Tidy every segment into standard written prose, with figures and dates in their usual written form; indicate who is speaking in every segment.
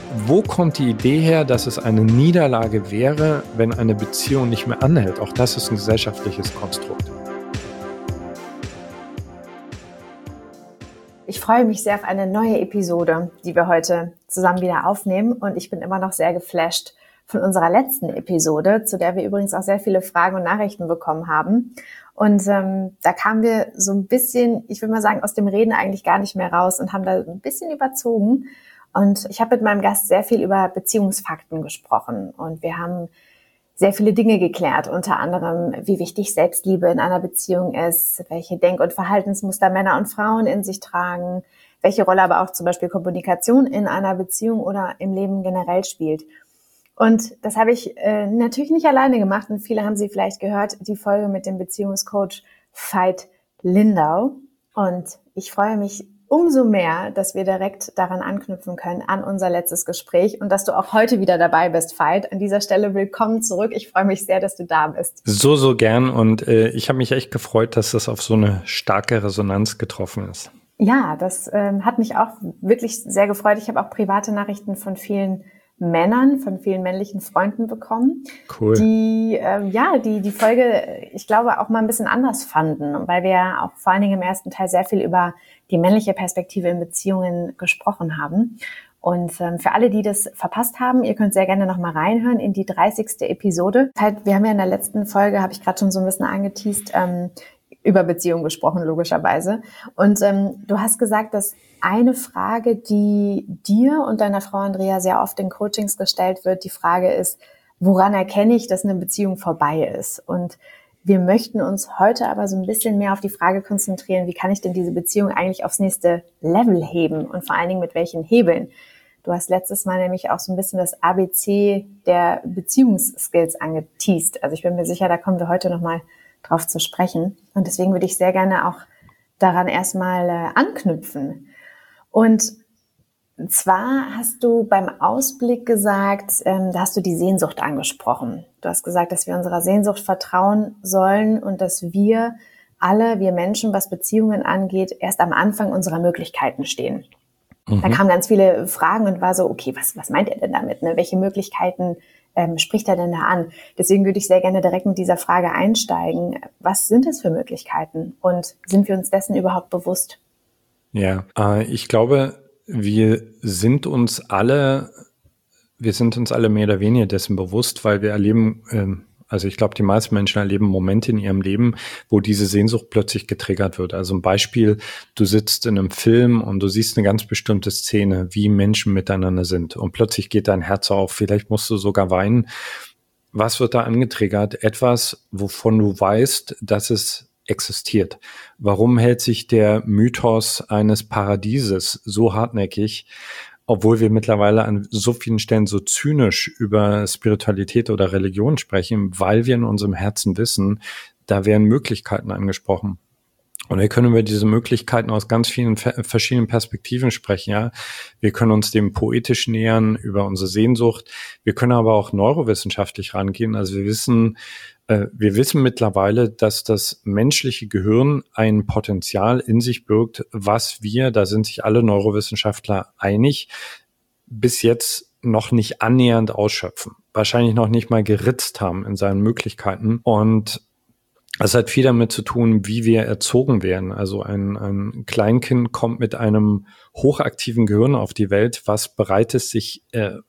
Speaker 1: Wo kommt die Idee her, dass es eine Niederlage wäre, wenn eine Beziehung nicht mehr anhält? Auch das ist ein gesellschaftliches Konstrukt.
Speaker 2: Ich freue mich sehr auf eine neue Episode, die wir heute zusammen wieder aufnehmen. Und ich bin immer noch sehr geflasht von unserer letzten Episode, zu der wir übrigens auch sehr viele Fragen und Nachrichten bekommen haben. Und da kamen wir so ein bisschen, ich will mal sagen, aus dem Reden eigentlich gar nicht mehr raus und haben da ein bisschen überzogen. Und ich habe mit meinem Gast sehr viel über Beziehungsfakten gesprochen. Und wir haben sehr viele Dinge geklärt, unter anderem, wie wichtig Selbstliebe in einer Beziehung ist, welche Denk- und Verhaltensmuster Männer und Frauen in sich tragen, welche Rolle aber auch zum Beispiel Kommunikation in einer Beziehung oder im Leben generell spielt. Und das habe ich natürlich nicht alleine gemacht und viele haben sie vielleicht gehört, die Folge mit dem Beziehungscoach Veit Lindau. Und ich freue mich umso mehr, dass wir direkt daran anknüpfen können, an unser letztes Gespräch und dass du auch heute wieder dabei bist, Veit. An dieser Stelle willkommen zurück. Ich freue mich sehr, dass du da bist.
Speaker 1: So gern und ich habe mich echt gefreut, dass das auf so eine starke Resonanz getroffen ist.
Speaker 2: Ja, das hat mich auch wirklich sehr gefreut. Ich habe auch private Nachrichten von vielen Männern, von vielen männlichen Freunden bekommen,
Speaker 1: cool.
Speaker 2: Die die Folge, ich glaube, auch mal ein bisschen anders fanden, weil wir ja auch vor allen Dingen im ersten Teil sehr viel über die männliche Perspektive in Beziehungen gesprochen haben. Und für alle, die das verpasst haben, ihr könnt sehr gerne noch mal reinhören in die 30. Episode. Wir haben ja in der letzten Folge, habe ich gerade schon so ein bisschen angeteast, über Beziehungen gesprochen, logischerweise. Und du hast gesagt, dass eine Frage, die dir und deiner Frau Andrea sehr oft in Coachings gestellt wird, die Frage ist, woran erkenne ich, dass eine Beziehung vorbei ist? Und wir möchten uns heute aber so ein bisschen mehr auf die Frage konzentrieren, wie kann ich denn diese Beziehung eigentlich aufs nächste Level heben und vor allen Dingen mit welchen Hebeln? Du hast letztes Mal nämlich auch so ein bisschen das ABC der Beziehungsskills angeteast. Also ich bin mir sicher, da kommen wir heute nochmal drauf zu sprechen. Und deswegen würde ich sehr gerne auch daran erstmal anknüpfen. Und zwar hast du beim Ausblick gesagt, da hast du die Sehnsucht angesprochen. Du hast gesagt, dass wir unserer Sehnsucht vertrauen sollen und dass wir Menschen, was Beziehungen angeht, erst am Anfang unserer Möglichkeiten stehen. Da kamen ganz viele Fragen und war so, okay, was meint er denn damit? Ne? Welche Möglichkeiten spricht er denn da an? Deswegen würde ich sehr gerne direkt mit dieser Frage einsteigen. Was sind es für Möglichkeiten? Und sind wir uns dessen überhaupt bewusst?
Speaker 1: Ja, ich glaube, wir sind uns alle mehr oder weniger dessen bewusst, weil wir erleben, also ich glaube, die meisten Menschen erleben Momente in ihrem Leben, wo diese Sehnsucht plötzlich getriggert wird. Also ein Beispiel, du sitzt in einem Film und du siehst eine ganz bestimmte Szene, wie Menschen miteinander sind und plötzlich geht dein Herz auf, vielleicht musst du sogar weinen. Was wird da angetriggert? Etwas, wovon du weißt, dass es existiert. Warum hält sich der Mythos eines Paradieses so hartnäckig, obwohl wir mittlerweile an so vielen Stellen so zynisch über Spiritualität oder Religion sprechen, weil wir in unserem Herzen wissen, da werden Möglichkeiten angesprochen. Und wir können über diese Möglichkeiten aus ganz vielen verschiedenen Perspektiven sprechen, ja. Wir können uns dem poetisch nähern über unsere Sehnsucht. Wir können aber auch neurowissenschaftlich rangehen. Also wir wissen mittlerweile, dass das menschliche Gehirn ein Potenzial in sich birgt, was wir, da sind sich alle Neurowissenschaftler einig, bis jetzt noch nicht annähernd ausschöpfen. Wahrscheinlich noch nicht mal geritzt haben in seinen Möglichkeiten. Und es hat viel damit zu tun, wie wir erzogen werden. Also ein Kleinkind kommt mit einem hochaktiven Gehirn auf die Welt, was bereit ist, sich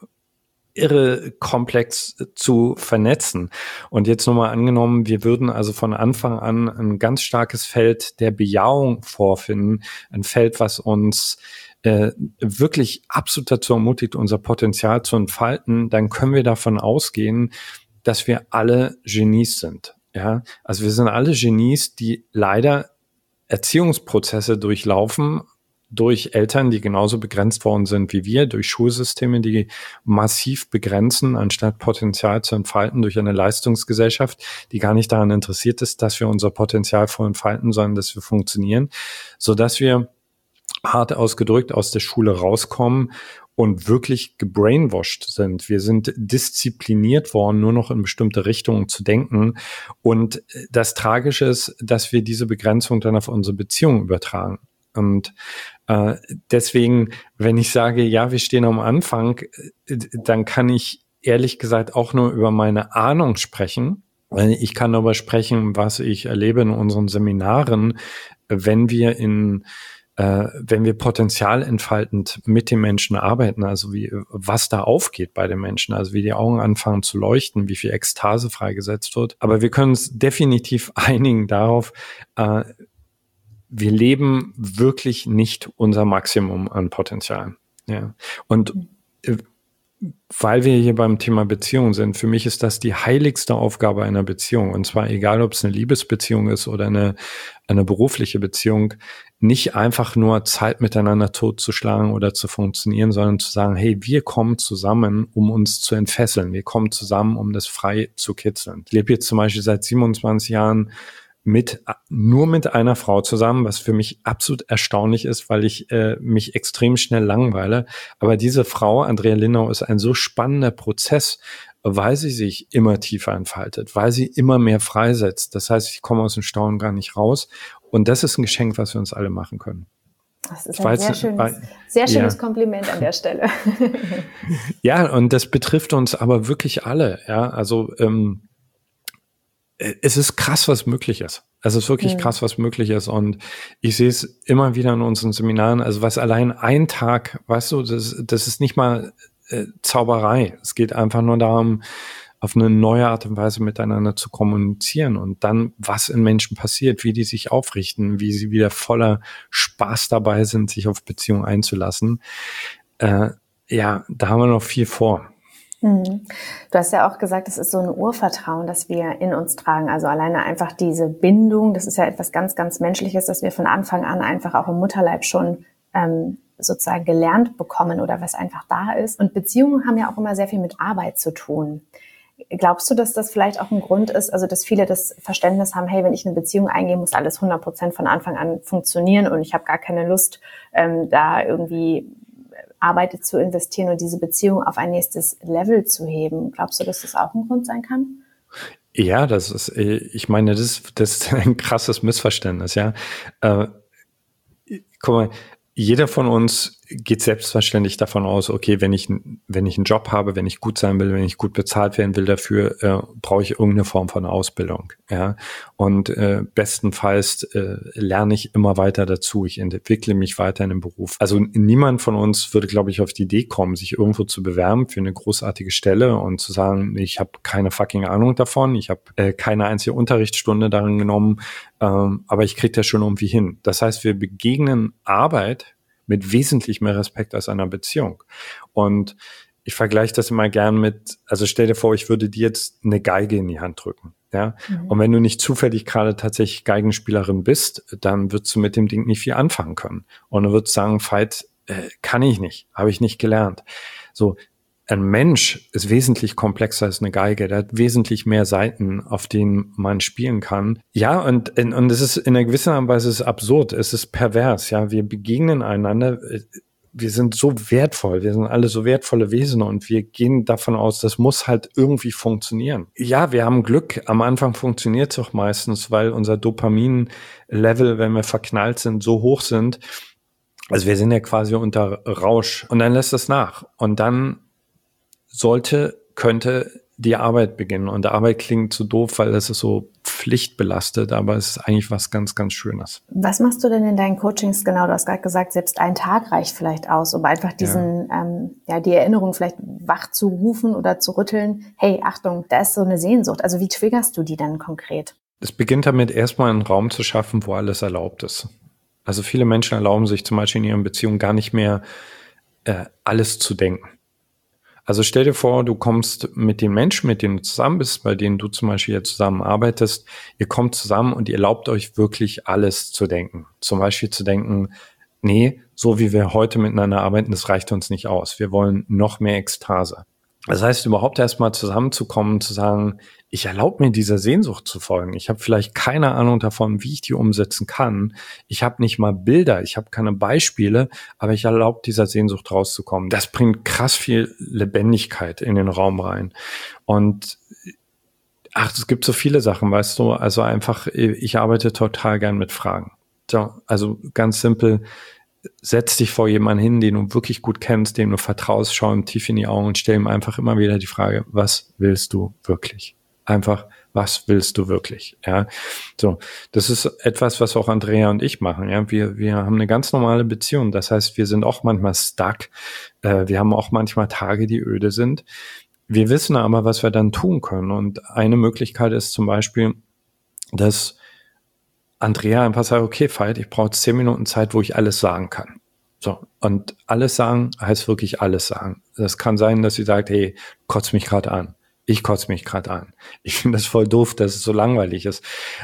Speaker 1: irre komplex zu vernetzen. Und jetzt nochmal angenommen, wir würden also von Anfang an ein ganz starkes Feld der Bejahung vorfinden, ein Feld, was uns wirklich absolut dazu ermutigt, unser Potenzial zu entfalten, dann können wir davon ausgehen, dass wir alle Genies sind. Ja, also wir sind alle Genies, die leider Erziehungsprozesse durchlaufen, durch Eltern, die genauso begrenzt worden sind wie wir, durch Schulsysteme, die massiv begrenzen, anstatt Potenzial zu entfalten, durch eine Leistungsgesellschaft, die gar nicht daran interessiert ist, dass wir unser Potenzial voll entfalten, sondern dass wir funktionieren, sodass wir hart ausgedrückt aus der Schule rauskommen und wirklich gebrainwashed sind. Wir sind diszipliniert worden, nur noch in bestimmte Richtungen zu denken. Und das Tragische ist, dass wir diese Begrenzung dann auf unsere Beziehung übertragen. Und deswegen, wenn ich sage, ja, wir stehen am Anfang, dann kann ich ehrlich gesagt auch nur über meine Ahnung sprechen. Ich kann darüber sprechen, was ich erlebe in unseren Seminaren, wenn wir potenzialentfaltend mit den Menschen arbeiten, also was da aufgeht bei den Menschen, also wie die Augen anfangen zu leuchten, wie viel Ekstase freigesetzt wird. Aber wir können uns definitiv einigen darauf, wir leben wirklich nicht unser Maximum an Potenzial. Ja. Und weil wir hier beim Thema Beziehung sind, für mich ist das die heiligste Aufgabe einer Beziehung. Und zwar egal, ob es eine Liebesbeziehung ist oder eine berufliche Beziehung, nicht einfach nur Zeit miteinander totzuschlagen oder zu funktionieren, sondern zu sagen, hey, wir kommen zusammen, um uns zu entfesseln. Wir kommen zusammen, um das frei zu kitzeln. Ich lebe jetzt zum Beispiel seit 27 Jahren nur mit einer Frau zusammen, was für mich absolut erstaunlich ist, weil ich mich extrem schnell langweile. Aber diese Frau, Andrea Linau, ist ein so spannender Prozess, weil sie sich immer tiefer entfaltet, weil sie immer mehr freisetzt. Das heißt, ich komme aus dem Staunen gar nicht raus. Und das ist ein Geschenk, was wir uns alle machen können.
Speaker 2: Das ist ein sehr schönes Kompliment an der Stelle.
Speaker 1: Ja, und das betrifft uns aber wirklich alle. Ja, also es ist krass, was möglich ist. Es ist wirklich krass, was möglich ist. Und ich sehe es immer wieder in unseren Seminaren. Also was allein ein Tag, weißt du, das ist nicht mal Zauberei. Es geht einfach nur darum, auf eine neue Art und Weise miteinander zu kommunizieren und dann, was in Menschen passiert, wie die sich aufrichten, wie sie wieder voller Spaß dabei sind, sich auf Beziehungen einzulassen. Ja, da haben wir noch viel vor.
Speaker 2: Du hast ja auch gesagt, es ist so ein Urvertrauen, das wir in uns tragen. Also alleine einfach diese Bindung, das ist ja etwas ganz, ganz Menschliches, das wir von Anfang an einfach auch im Mutterleib schon sozusagen gelernt bekommen oder was einfach da ist. Und Beziehungen haben ja auch immer sehr viel mit Arbeit zu tun. Glaubst du, dass das vielleicht auch ein Grund ist, also dass viele das Verständnis haben, hey, wenn ich eine Beziehung eingehe, muss alles 100% von Anfang an funktionieren und ich habe gar keine Lust, da irgendwie Arbeit zu investieren und diese Beziehung auf ein nächstes Level zu heben. Glaubst du, dass das auch ein Grund sein kann?
Speaker 1: Ja, ich meine, das ist ein krasses Missverständnis, ja. Guck mal, jeder von uns geht selbstverständlich davon aus, okay, wenn ich einen Job habe, wenn ich gut sein will, wenn ich gut bezahlt werden will dafür, brauche ich irgendeine Form von Ausbildung. Ja? Und bestenfalls lerne ich immer weiter dazu. Ich entwickle mich weiter in dem Beruf. Also niemand von uns würde, glaube ich, auf die Idee kommen, sich irgendwo zu bewerben für eine großartige Stelle und zu sagen, ich habe keine fucking Ahnung davon, ich habe keine einzige Unterrichtsstunde darin genommen, aber ich kriege das schon irgendwie hin. Das heißt, wir begegnen Arbeit mit wesentlich mehr Respekt als einer Beziehung. Und ich vergleiche das immer gern mit, also stell dir vor, ich würde dir jetzt eine Geige in die Hand drücken. Ja? Und wenn du nicht zufällig gerade tatsächlich Geigenspielerin bist, dann wirst du mit dem Ding nicht viel anfangen können. Und du würdest sagen, Veit, kann ich nicht, habe ich nicht gelernt. So, ein Mensch ist wesentlich komplexer als eine Geige. Der hat wesentlich mehr Seiten, auf denen man spielen kann. Ja, und es ist in einer gewissen Art und Weise ist absurd. Es ist pervers. Ja, wir begegnen einander. Wir sind so wertvoll. Wir sind alle so wertvolle Wesen und wir gehen davon aus, das muss halt irgendwie funktionieren. Ja, wir haben Glück. Am Anfang funktioniert es auch meistens, weil unser Dopamin-Level, wenn wir verknallt sind, so hoch sind. Also wir sind ja quasi unter Rausch. Und dann lässt es nach. Und dann könnte die Arbeit beginnen. Und Arbeit klingt so doof, weil das ist so pflichtbelastet, aber es ist eigentlich was ganz, ganz Schönes.
Speaker 2: Was machst du denn in deinen Coachings genau? Du hast gerade gesagt, selbst ein Tag reicht vielleicht aus, um einfach die Erinnerung vielleicht wach zu rufen oder zu rütteln. Hey, Achtung, da ist so eine Sehnsucht. Also wie triggerst du die dann konkret?
Speaker 1: Es beginnt damit, erstmal einen Raum zu schaffen, wo alles erlaubt ist. Also viele Menschen erlauben sich zum Beispiel in ihren Beziehungen gar nicht mehr, alles zu denken. Also stell dir vor, du kommst mit den Menschen, mit denen du zusammen bist, bei denen du zum Beispiel jetzt zusammen arbeitest, ihr kommt zusammen und ihr erlaubt euch wirklich alles zu denken. Zum Beispiel zu denken, nee, so wie wir heute miteinander arbeiten, das reicht uns nicht aus. Wir wollen noch mehr Ekstase. Das heißt, überhaupt erstmal zusammenzukommen, zu sagen, ich erlaube mir dieser Sehnsucht zu folgen. Ich habe vielleicht keine Ahnung davon, wie ich die umsetzen kann. Ich habe nicht mal Bilder, ich habe keine Beispiele, aber ich erlaube dieser Sehnsucht rauszukommen. Das bringt krass viel Lebendigkeit in den Raum rein. Und es gibt so viele Sachen, weißt du, also einfach, ich arbeite total gern mit Fragen. So, also ganz simpel, setz dich vor jemanden hin, den du wirklich gut kennst, dem du vertraust, schau ihm tief in die Augen und stell ihm einfach immer wieder die Frage, was willst du wirklich? Einfach, was willst du wirklich? Ja, so, das ist etwas, was auch Andrea und ich machen. Ja, wir haben eine ganz normale Beziehung. Das heißt, wir sind auch manchmal stuck. Wir haben auch manchmal Tage, die öde sind. Wir wissen aber, was wir dann tun können. Und eine Möglichkeit ist zum Beispiel, dass Andrea einfach sagt, okay, Veit, ich brauche 10 Minuten Zeit, wo ich alles sagen kann. So, und alles sagen heißt wirklich alles sagen. Das kann sein, dass sie sagt, hey, kotz mich gerade an. Ich kotze mich gerade an. Ich finde das voll doof, dass es so langweilig ist.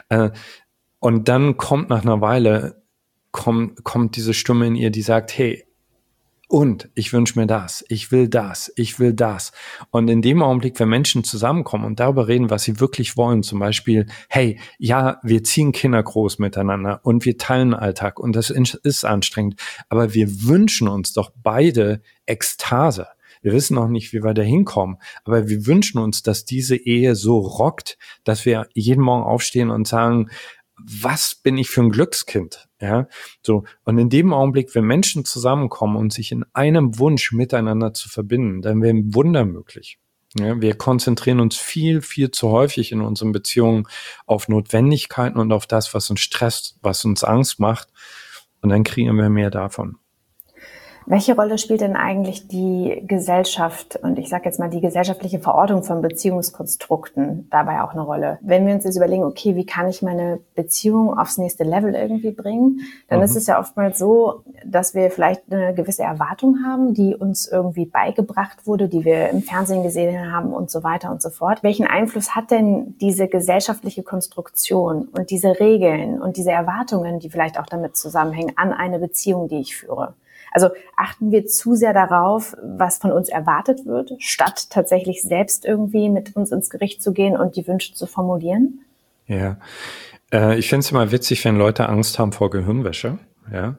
Speaker 1: Und dann kommt nach einer Weile, kommt diese Stimme in ihr, die sagt, hey, und ich wünsche mir das, ich will das, ich will das. Und in dem Augenblick, wenn Menschen zusammenkommen und darüber reden, was sie wirklich wollen, zum Beispiel, hey, ja, wir ziehen Kinder groß miteinander und wir teilen Alltag und das ist anstrengend, aber wir wünschen uns doch beide Ekstase. Wir wissen noch nicht, wie wir da hinkommen, aber wir wünschen uns, dass diese Ehe so rockt, dass wir jeden Morgen aufstehen und sagen, was bin ich für ein Glückskind? Ja, so. Und in dem Augenblick, wenn Menschen zusammenkommen und sich in einem Wunsch miteinander zu verbinden, dann wären Wunder möglich. Ja, wir konzentrieren uns viel, viel zu häufig in unseren Beziehungen auf Notwendigkeiten und auf das, was uns stresst, was uns Angst macht. Und dann kriegen wir mehr davon.
Speaker 2: Welche Rolle spielt denn eigentlich die Gesellschaft und ich sage jetzt mal die gesellschaftliche Verortung von Beziehungskonstrukten dabei auch eine Rolle? Wenn wir uns jetzt überlegen, okay, wie kann ich meine Beziehung aufs nächste Level irgendwie bringen, dann ist es ja oftmals so, dass wir vielleicht eine gewisse Erwartung haben, die uns irgendwie beigebracht wurde, die wir im Fernsehen gesehen haben und so weiter und so fort. Welchen Einfluss hat denn diese gesellschaftliche Konstruktion und diese Regeln und diese Erwartungen, die vielleicht auch damit zusammenhängen, an eine Beziehung, die ich führe? Also achten wir zu sehr darauf, was von uns erwartet wird, statt tatsächlich selbst irgendwie mit uns ins Gericht zu gehen und die Wünsche zu formulieren?
Speaker 1: Ja, ich finde es immer witzig, wenn Leute Angst haben vor Gehirnwäsche. Ja,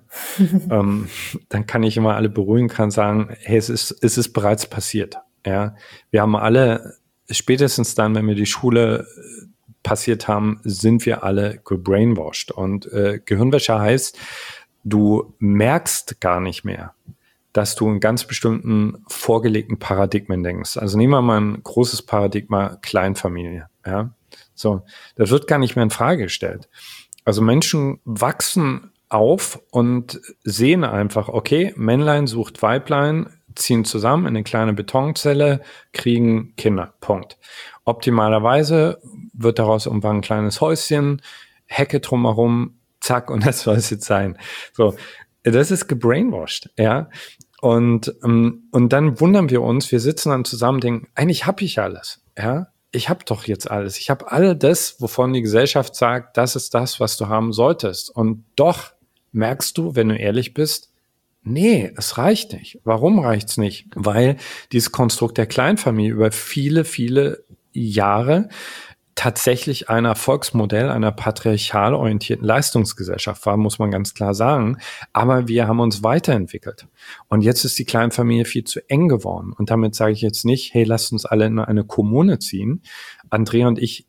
Speaker 1: dann kann ich immer alle beruhigen, kann sagen, hey, es ist bereits passiert. Ja, wir haben alle, spätestens dann, wenn wir die Schule passiert haben, sind wir alle gebrainwashed. Und Gehirnwäsche heißt, du merkst gar nicht mehr, dass du in ganz bestimmten vorgelegten Paradigmen denkst. Also nehmen wir mal ein großes Paradigma Kleinfamilie. Ja, so, das wird gar nicht mehr in Frage gestellt. Also Menschen wachsen auf und sehen einfach, okay, Männlein sucht Weiblein, ziehen zusammen in eine kleine Betonzelle, kriegen Kinder. Punkt. Optimalerweise wird daraus irgendwann ein kleines Häuschen, Hecke drumherum, zack, und das soll es jetzt sein. So, das ist gebrainwashed, ja. Und dann wundern wir uns, wir sitzen dann zusammen und denken, eigentlich habe ich alles, ja. Ich habe doch jetzt alles. Ich habe all das, wovon die Gesellschaft sagt, das ist das, was du haben solltest. Und doch merkst du, wenn du ehrlich bist, nee, es reicht nicht. Warum reicht's nicht? Weil dieses Konstrukt der Kleinfamilie über viele, viele Jahre tatsächlich ein Erfolgsmodell einer patriarchal orientierten Leistungsgesellschaft war, muss man ganz klar sagen. Aber wir haben uns weiterentwickelt. Und jetzt ist die Kleinfamilie viel zu eng geworden. Und damit sage ich jetzt nicht, hey, lasst uns alle in eine Kommune ziehen. Andrea und ich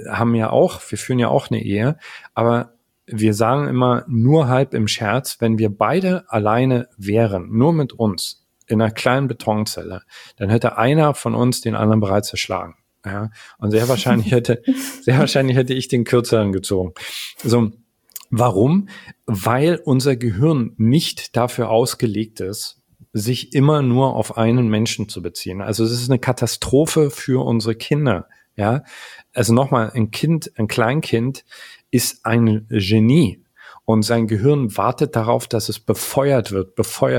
Speaker 1: wir führen ja auch eine Ehe, aber wir sagen immer nur halb im Scherz, wenn wir beide alleine wären, nur mit uns, in einer kleinen Betonzelle, dann hätte einer von uns den anderen bereits erschlagen. Ja, und sehr wahrscheinlich hätte ich den kürzeren gezogen. So, warum? Weil unser Gehirn nicht dafür ausgelegt ist, sich immer nur auf einen Menschen zu beziehen. Also es ist eine Katastrophe für unsere Kinder. Ja, also nochmal, ein Kleinkind ist ein Genie. Und sein Gehirn wartet darauf, dass es befeuert wird.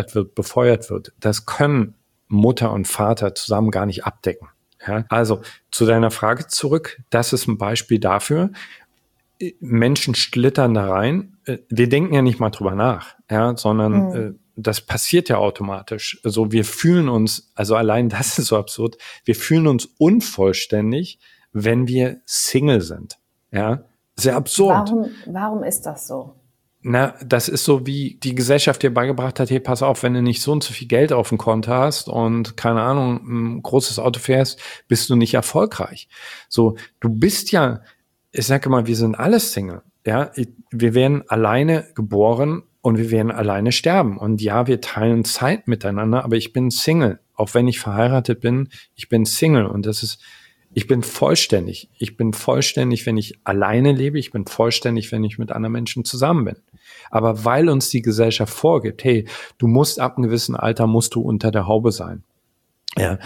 Speaker 1: Das können Mutter und Vater zusammen gar nicht abdecken. Ja, also zu deiner Frage zurück, das ist ein Beispiel dafür. Menschen schlittern da rein. Wir denken ja nicht mal drüber nach, ja, sondern das passiert ja automatisch. Also wir fühlen uns, also allein das ist so absurd, wir fühlen uns unvollständig, wenn wir Single sind. Ja, sehr absurd.
Speaker 2: Warum ist das so?
Speaker 1: Na, das ist so, wie die Gesellschaft dir beigebracht hat, hey, pass auf, wenn du nicht so und so viel Geld auf dem Konto hast und, keine Ahnung, ein großes Auto fährst, bist du nicht erfolgreich. So, du bist ja, ich sage mal, wir sind alle Single. Ja, wir werden alleine geboren und wir werden alleine sterben. Und ja, wir teilen Zeit miteinander, aber ich bin Single. Auch wenn ich verheiratet bin, ich bin Single. Und ich bin vollständig. Ich bin vollständig, wenn ich alleine lebe. Ich bin vollständig, wenn ich mit anderen Menschen zusammen bin. Aber weil uns die Gesellschaft vorgibt, hey, du musst ab einem gewissen Alter, musst du unter der Haube sein. Ja,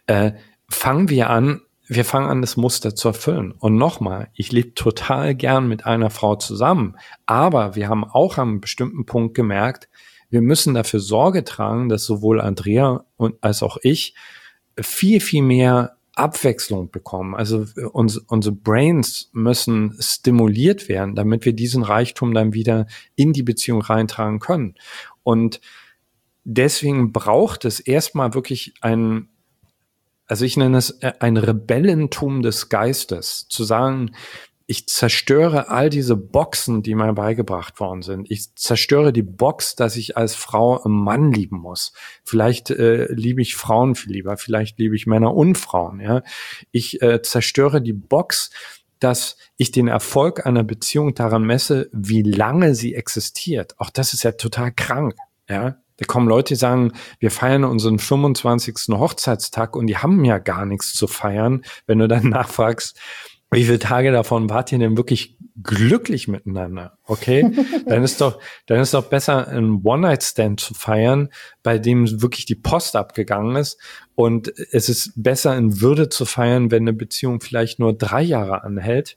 Speaker 1: wir fangen an, das Muster zu erfüllen. Und nochmal, ich lebe total gern mit einer Frau zusammen. Aber wir haben auch an einem bestimmten Punkt gemerkt, wir müssen dafür Sorge tragen, dass sowohl Andrea als auch ich viel, viel mehr Abwechslung bekommen. Also unsere Brains müssen stimuliert werden, damit wir diesen Reichtum dann wieder in die Beziehung reintragen können. Und deswegen braucht es erstmal wirklich ich nenne es ein Rebellentum des Geistes, zu sagen, ich zerstöre all diese Boxen, die mir beigebracht worden sind. Ich zerstöre die Box, dass ich als Frau einen Mann lieben muss. Vielleicht liebe ich Frauen viel lieber, vielleicht liebe ich Männer und Frauen. Ja, ich zerstöre die Box, dass ich den Erfolg einer Beziehung daran messe, wie lange sie existiert. Auch das ist ja total krank. Ja, da kommen Leute, die sagen, wir feiern unseren 25. Hochzeitstag und die haben ja gar nichts zu feiern. Wenn du dann nachfragst, wie viele Tage davon wart ihr denn wirklich glücklich miteinander? Okay, dann ist doch besser, einen One-Night-Stand zu feiern, bei dem wirklich die Post abgegangen ist. Und es ist besser, in Würde zu feiern, wenn eine Beziehung vielleicht nur 3 Jahre anhält.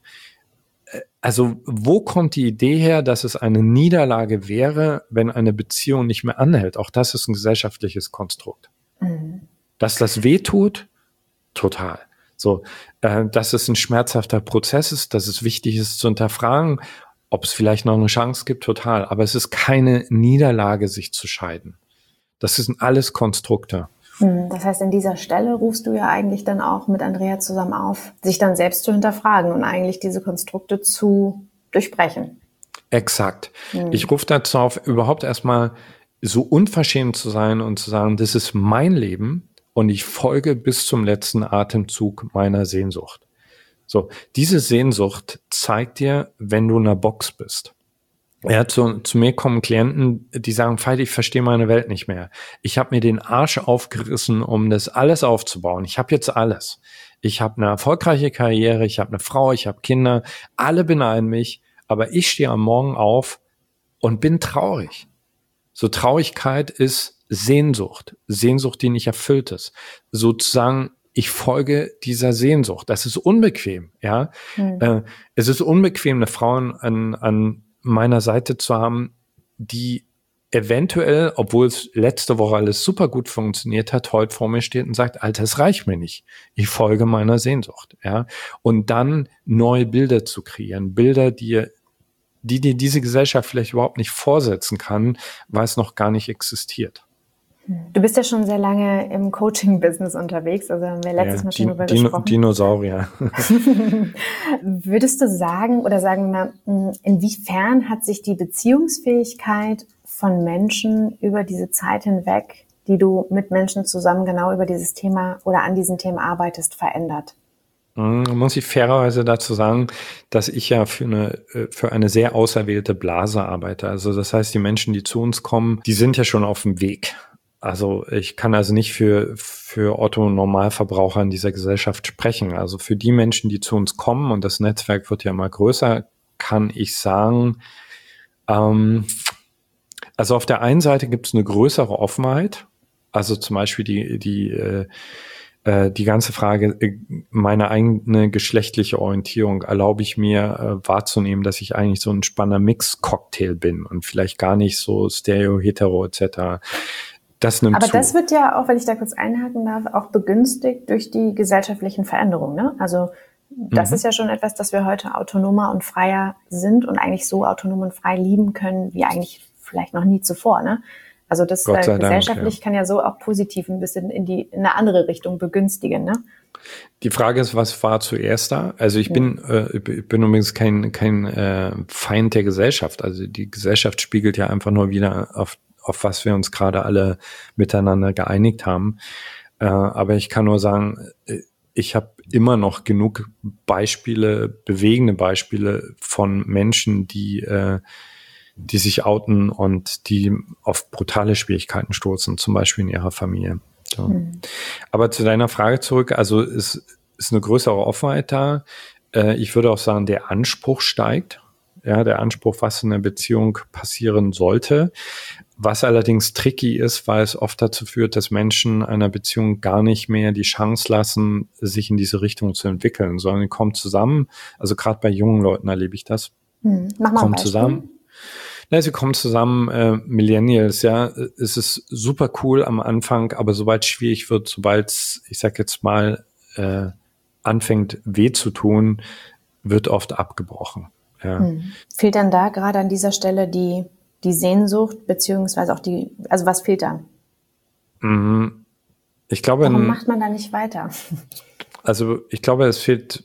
Speaker 1: Also, wo kommt die Idee her, dass es eine Niederlage wäre, wenn eine Beziehung nicht mehr anhält? Auch das ist ein gesellschaftliches Konstrukt. Mhm. Dass das wehtut? Total. So, dass es ein schmerzhafter Prozess ist, dass es wichtig ist zu hinterfragen, ob es vielleicht noch eine Chance gibt, total. Aber es ist keine Niederlage, sich zu scheiden. Das sind alles Konstrukte.
Speaker 2: Das heißt, an dieser Stelle rufst du ja eigentlich dann auch mit Andrea zusammen auf, sich dann selbst zu hinterfragen und eigentlich diese Konstrukte zu durchbrechen.
Speaker 1: Exakt. Ich rufe dazu auf, überhaupt erstmal so unverschämt zu sein und zu sagen, das ist mein Leben. Und ich folge bis zum letzten Atemzug meiner Sehnsucht. So, diese Sehnsucht zeigt dir, wenn du in einer Box bist. Ja, zu mir kommen Klienten, die sagen, Veit, ich verstehe meine Welt nicht mehr. Ich habe mir den Arsch aufgerissen, um das alles aufzubauen. Ich habe jetzt alles. Ich habe eine erfolgreiche Karriere, ich habe eine Frau, ich habe Kinder. Alle beneiden mich, aber ich stehe am Morgen auf und bin traurig. So, Traurigkeit ist Sehnsucht, die nicht erfüllt ist. Sozusagen, ich folge dieser Sehnsucht. Das ist unbequem, ja. Es ist unbequem, eine Frau an meiner Seite zu haben, die eventuell, obwohl es letzte Woche alles super gut funktioniert hat, heute vor mir steht und sagt, Alter, es reicht mir nicht. Ich folge meiner Sehnsucht, ja. Und dann neue Bilder zu kreieren, Bilder, die diese Gesellschaft vielleicht überhaupt nicht vorsetzen kann, weil es noch gar nicht existiert.
Speaker 2: Du bist ja schon sehr lange im Coaching-Business unterwegs, also haben wir letztes Mal schon drüber gesprochen.
Speaker 1: Dinosaurier.
Speaker 2: Würdest du sagen, oder sagen wir mal, inwiefern hat sich die Beziehungsfähigkeit von Menschen über diese Zeit hinweg, die du mit Menschen zusammen genau über dieses Thema oder an diesem Thema arbeitest, verändert?
Speaker 1: Muss ich fairerweise dazu sagen, dass ich ja für eine sehr auserwählte Blase arbeite. Also das heißt, die Menschen, die zu uns kommen, die sind ja schon auf dem Weg. Also ich kann also nicht für Otto-Normalverbraucher in dieser Gesellschaft sprechen. Also für die Menschen, die zu uns kommen, und das Netzwerk wird ja immer größer, kann ich sagen, also auf der einen Seite gibt es eine größere Offenheit. Also zum Beispiel die ganze Frage, meine eigene geschlechtliche Orientierung, erlaube ich mir wahrzunehmen, dass ich eigentlich so ein spannender Mix-Cocktail bin und vielleicht gar nicht so stereo, hetero etc. Das nimmt zu.
Speaker 2: Das wird ja auch, wenn ich da kurz einhaken darf, auch begünstigt durch die gesellschaftlichen Veränderungen, ne? Also das ist ja schon etwas, dass wir heute autonomer und freier sind und eigentlich so autonom und frei lieben können, wie eigentlich vielleicht noch nie zuvor, ne? Also das gesellschaftlich kann ja so auch positiv ein bisschen in eine andere Richtung begünstigen, ne?
Speaker 1: Die Frage ist, was war zuerst da? Also ich bin übrigens kein Feind der Gesellschaft. Also die Gesellschaft spiegelt ja einfach nur wieder auf was wir uns gerade alle miteinander geeinigt haben. Aber ich kann nur sagen, ich habe immer noch genug Beispiele, bewegende Beispiele von Menschen, die sich outen und die auf brutale Schwierigkeiten stoßen, zum Beispiel in ihrer Familie. So. Aber zu deiner Frage zurück, also ist eine größere Offenheit da. Ich würde auch sagen, der Anspruch steigt. Ja, der Anspruch, was in der Beziehung passieren sollte. Was allerdings tricky ist, weil es oft dazu führt, dass Menschen einer Beziehung gar nicht mehr die Chance lassen, sich in diese Richtung zu entwickeln, sondern die kommen zusammen. Also gerade bei jungen Leuten erlebe ich das.
Speaker 2: Mach mal
Speaker 1: kommen zusammen. Ja, sie kommen zusammen, Millennials, ja. Es ist super cool am Anfang, aber sobald es schwierig wird, sobald es, ich sag jetzt mal, anfängt weh zu tun, wird oft abgebrochen. Ja.
Speaker 2: Fehlt dann da gerade an dieser Stelle die Sehnsucht, beziehungsweise auch also was fehlt da?
Speaker 1: Ich glaube,
Speaker 2: warum macht man da nicht weiter?
Speaker 1: Also ich glaube, es fehlt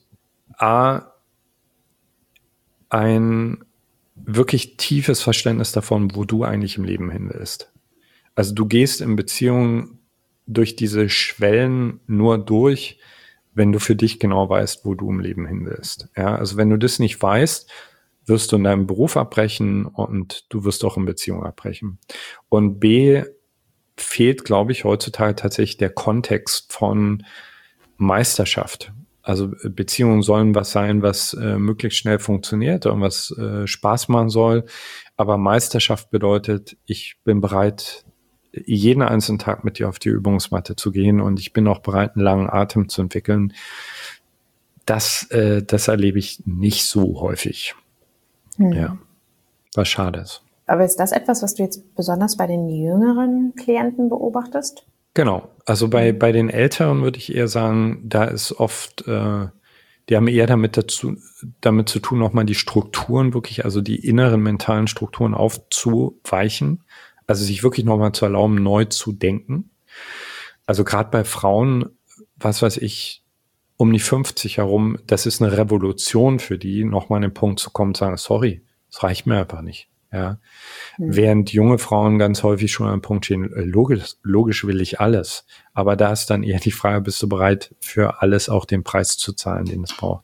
Speaker 1: ein wirklich tiefes Verständnis davon, wo du eigentlich im Leben hin willst. Also du gehst in Beziehungen durch diese Schwellen nur durch, wenn du für dich genau weißt, wo du im Leben hin willst. Ja, also wenn du das nicht weißt, wirst du in deinem Beruf abbrechen und du wirst auch in Beziehung abbrechen. Und B, fehlt, glaube ich, heutzutage tatsächlich der Kontext von Meisterschaft. Also Beziehungen sollen was sein, was möglichst schnell funktioniert und was Spaß machen soll. Aber Meisterschaft bedeutet, ich bin bereit, jeden einzelnen Tag mit dir auf die Übungsmatte zu gehen und ich bin auch bereit, einen langen Atem zu entwickeln. Das erlebe ich nicht so häufig. Ja, was schade ist.
Speaker 2: Aber ist das etwas, was du jetzt besonders bei den jüngeren Klienten beobachtest?
Speaker 1: Genau, also bei den Älteren würde ich eher sagen, da ist oft, die haben eher damit zu tun, nochmal die Strukturen wirklich, also die inneren mentalen Strukturen aufzuweichen, also sich wirklich nochmal zu erlauben, neu zu denken. Also gerade bei Frauen, was weiß ich, um die 50 herum, das ist eine Revolution für die, nochmal an den Punkt zu kommen und zu sagen, sorry, das reicht mir einfach nicht. Ja. Während junge Frauen ganz häufig schon an einem Punkt stehen, logisch will ich alles. Aber da ist dann eher die Frage, bist du bereit, für alles auch den Preis zu zahlen, den es braucht?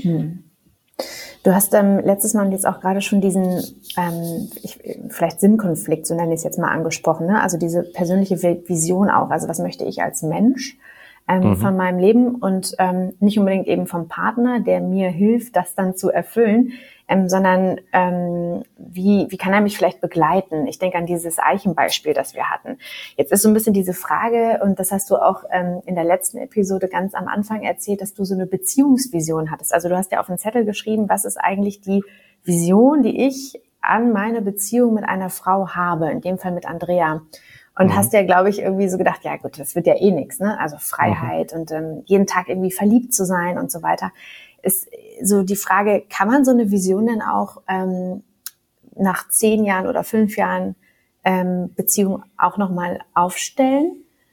Speaker 2: Du hast letztes Mal und jetzt auch gerade schon diesen vielleicht Sinnkonflikt, so nenne ich es jetzt mal, angesprochen. Ne? Also diese persönliche Vision auch. Also was möchte ich als Mensch von meinem Leben und nicht unbedingt eben vom Partner, der mir hilft, das dann zu erfüllen, sondern wie kann er mich vielleicht begleiten? Ich denke an dieses Eichenbeispiel, das wir hatten. Jetzt ist so ein bisschen diese Frage, und das hast du auch in der letzten Episode ganz am Anfang erzählt, dass du so eine Beziehungsvision hattest. Also du hast ja auf den Zettel geschrieben, was ist eigentlich die Vision, die ich an meine Beziehung mit einer Frau habe, in dem Fall mit Andrea. Und hast ja, glaube ich, irgendwie so gedacht, ja gut, das wird ja eh nichts, ne? Also Freiheit und jeden Tag irgendwie verliebt zu sein und so weiter. Ist so die Frage, kann man so eine Vision denn auch nach 10 Jahren oder 5 Jahren Beziehung auch nochmal aufstellen?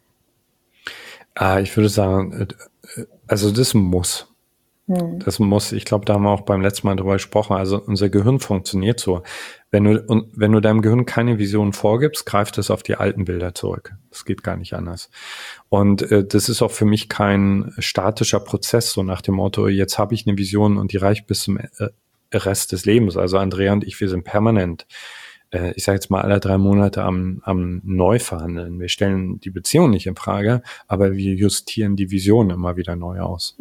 Speaker 1: Ich würde sagen, also das muss. Das muss, ich glaube, da haben wir auch beim letzten Mal drüber gesprochen. Also unser Gehirn funktioniert so. Wenn du deinem Gehirn keine Vision vorgibst, greift es auf die alten Bilder zurück. Das geht gar nicht anders. Und das ist auch für mich kein statischer Prozess, so nach dem Motto, jetzt habe ich eine Vision und die reicht bis zum Rest des Lebens. Also Andrea und ich, wir sind permanent, ich sage jetzt mal alle 3 Monate am Neuverhandeln. Wir stellen die Beziehung nicht in Frage, aber wir justieren die Vision immer wieder neu aus.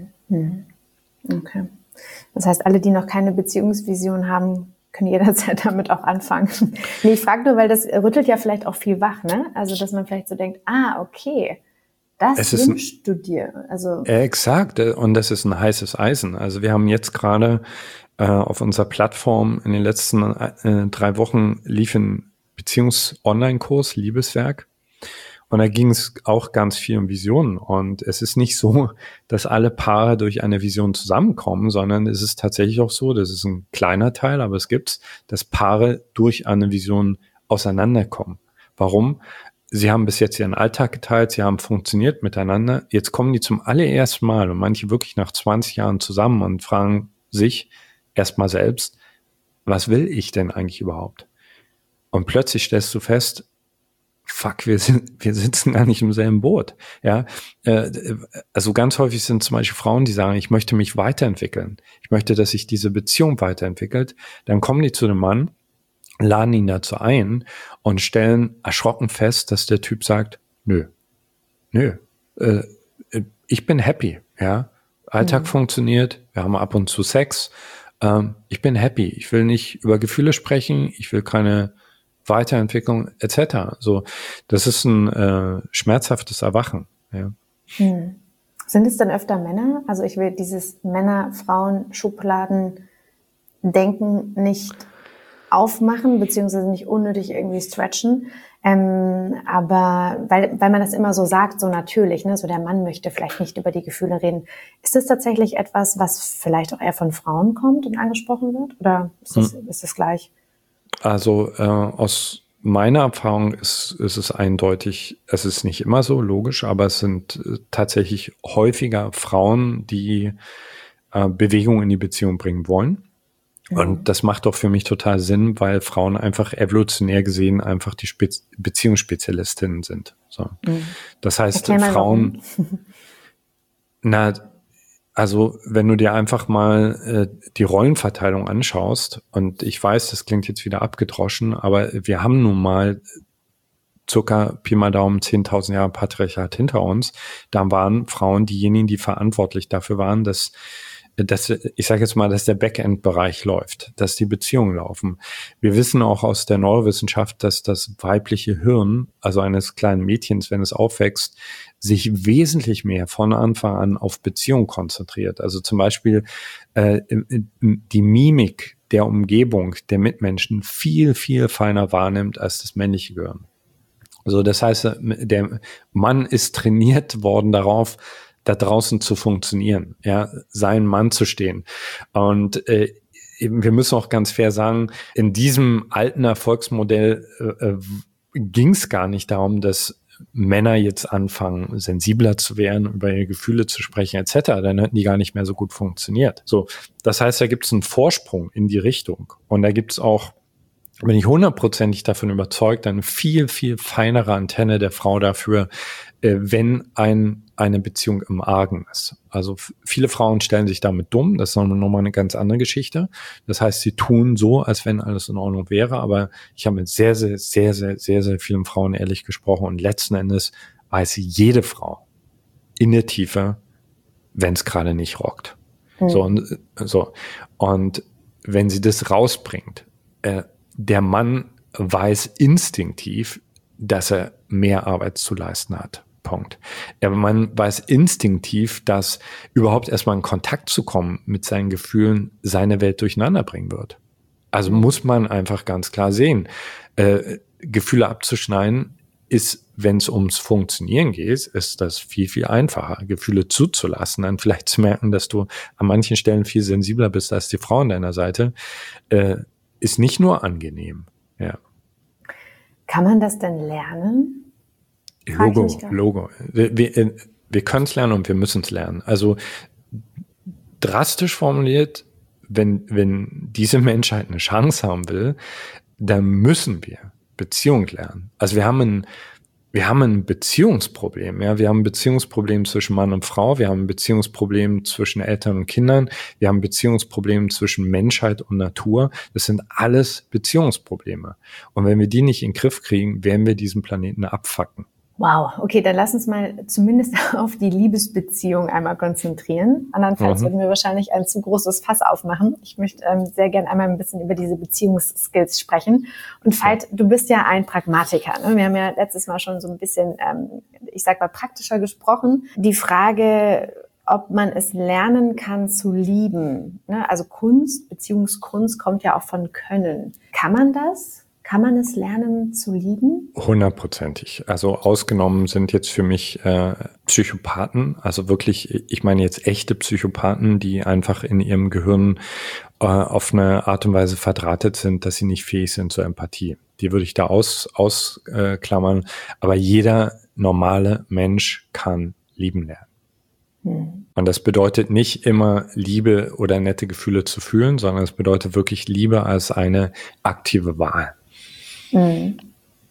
Speaker 2: Okay. Das heißt, alle, die noch keine Beziehungsvision haben, können jederzeit damit auch anfangen. Nee, ich frage nur, weil das rüttelt ja vielleicht auch viel wach, ne? Also, dass man vielleicht so denkt, okay, das wünschst du dir. Also
Speaker 1: exakt, und das ist ein heißes Eisen. Also wir haben jetzt gerade auf unserer Plattform in den letzten 3 Wochen lief ein Beziehungs-Online-Kurs, Liebeswerk. Und da ging es auch ganz viel um Visionen. Und es ist nicht so, dass alle Paare durch eine Vision zusammenkommen, sondern es ist tatsächlich auch so, das ist ein kleiner Teil, aber es gibt's, dass Paare durch eine Vision auseinanderkommen. Warum? Sie haben bis jetzt ihren Alltag geteilt, sie haben funktioniert miteinander. Jetzt kommen die zum allerersten Mal und manche wirklich nach 20 Jahren zusammen und fragen sich erstmal selbst, was will ich denn eigentlich überhaupt? Und plötzlich stellst du fest, fuck, wir sitzen gar nicht im selben Boot. Ja, also ganz häufig sind zum Beispiel Frauen, die sagen, ich möchte mich weiterentwickeln. Ich möchte, dass sich diese Beziehung weiterentwickelt. Dann kommen die zu dem Mann, laden ihn dazu ein und stellen erschrocken fest, dass der Typ sagt, nö, ich bin happy, ja. Alltag funktioniert, wir haben ab und zu Sex, ich bin happy, ich will nicht über Gefühle sprechen, ich will keine Weiterentwicklung etc. So, das ist ein schmerzhaftes Erwachen. Ja.
Speaker 2: Sind es denn öfter Männer? Also ich will dieses Männer-Frauen-Schubladen-Denken nicht aufmachen, beziehungsweise nicht unnötig irgendwie stretchen. Aber weil man das immer so sagt, so natürlich, ne, so der Mann möchte vielleicht nicht über die Gefühle reden. Ist das tatsächlich etwas, was vielleicht auch eher von Frauen kommt und angesprochen wird? Oder ist das gleich?
Speaker 1: Also aus meiner Erfahrung ist es eindeutig, es ist nicht immer so, logisch, aber es sind tatsächlich häufiger Frauen, die Bewegung in die Beziehung bringen wollen. Und das macht doch für mich total Sinn, weil Frauen einfach evolutionär gesehen einfach die Beziehungsspezialistinnen sind. So. Das heißt, Frauen, also wenn du dir einfach mal die Rollenverteilung anschaust, und ich weiß, das klingt jetzt wieder abgedroschen, aber wir haben nun mal circa Pi mal Daumen 10.000 Jahre Patriarchat hinter uns. Da waren Frauen diejenigen, die verantwortlich dafür waren, dass ich sage jetzt mal, dass der Backend-Bereich läuft, dass die Beziehungen laufen. Wir wissen auch aus der Neurowissenschaft, dass das weibliche Hirn, also eines kleinen Mädchens, wenn es aufwächst, sich wesentlich mehr von Anfang an auf Beziehung konzentriert. Also zum Beispiel die Mimik der Umgebung, der Mitmenschen viel, viel feiner wahrnimmt als das männliche Gehirn. Also das heißt, der Mann ist trainiert worden darauf, da draußen zu funktionieren, ja, sein Mann zu stehen. Und wir müssen auch ganz fair sagen, in diesem alten Erfolgsmodell ging es gar nicht darum, dass Männer jetzt anfangen, sensibler zu werden, über ihre Gefühle zu sprechen, etc. Dann hätten die gar nicht mehr so gut funktioniert. So, das heißt, da gibt es einen Vorsprung in die Richtung. Und da gibt es auch, bin ich 100%ig davon überzeugt, eine viel, viel feinere Antenne der Frau dafür, wenn eine Beziehung im Argen ist. Also viele Frauen stellen sich damit dumm, das ist nochmal eine ganz andere Geschichte. Das heißt, sie tun so, als wenn alles in Ordnung wäre, aber ich habe mit sehr, sehr, sehr, sehr, sehr, sehr vielen Frauen ehrlich gesprochen und letzten Endes weiß jede Frau in der Tiefe, wenn es gerade nicht rockt. So. Und wenn sie das rausbringt, der Mann weiß instinktiv, dass er mehr Arbeit zu leisten hat. Punkt. Der Mann weiß instinktiv, dass überhaupt erstmal in Kontakt zu kommen mit seinen Gefühlen seine Welt durcheinander bringen wird. Also muss man einfach ganz klar sehen, Gefühle abzuschneiden ist, wenn es ums Funktionieren geht, ist das viel, viel einfacher. Gefühle zuzulassen, dann vielleicht zu merken, dass du an manchen Stellen viel sensibler bist als die Frau an deiner Seite, ist nicht nur angenehm. Ja.
Speaker 2: Kann man das denn lernen?
Speaker 1: Logo. Wir können es lernen und wir müssen es lernen. Also drastisch formuliert, wenn diese Menschheit eine Chance haben will, dann müssen wir Beziehung lernen. Also wir haben ein Beziehungsproblem. Ja, wir haben ein Beziehungsproblem zwischen Mann und Frau. Wir haben ein Beziehungsproblem zwischen Eltern und Kindern. Wir haben ein Beziehungsproblem zwischen Menschheit und Natur. Das sind alles Beziehungsprobleme. Und wenn wir die nicht in den Griff kriegen, werden wir diesen Planeten abfacken.
Speaker 2: Wow, okay, dann lass uns mal zumindest auf die Liebesbeziehung einmal konzentrieren. Andernfalls würden wir wahrscheinlich ein zu großes Fass aufmachen. Ich möchte sehr gern einmal ein bisschen über diese Beziehungsskills sprechen. Und Veit, du bist ja ein Pragmatiker, ne? Wir haben ja letztes Mal schon so ein bisschen, ich sag mal, praktischer gesprochen. Die Frage, ob man es lernen kann zu lieben, ne? Also Kunst, Beziehungskunst kommt ja auch von Können. Kann man das? Kann man es lernen zu lieben?
Speaker 1: 100%ig. Also ausgenommen sind jetzt für mich Psychopathen, also wirklich, ich meine jetzt echte Psychopathen, die einfach in ihrem Gehirn auf eine Art und Weise verdrahtet sind, dass sie nicht fähig sind zur Empathie. Die würde ich da ausklammern. Aber jeder normale Mensch kann lieben lernen. Und das bedeutet nicht immer Liebe oder nette Gefühle zu fühlen, sondern es bedeutet wirklich Liebe als eine aktive Wahl.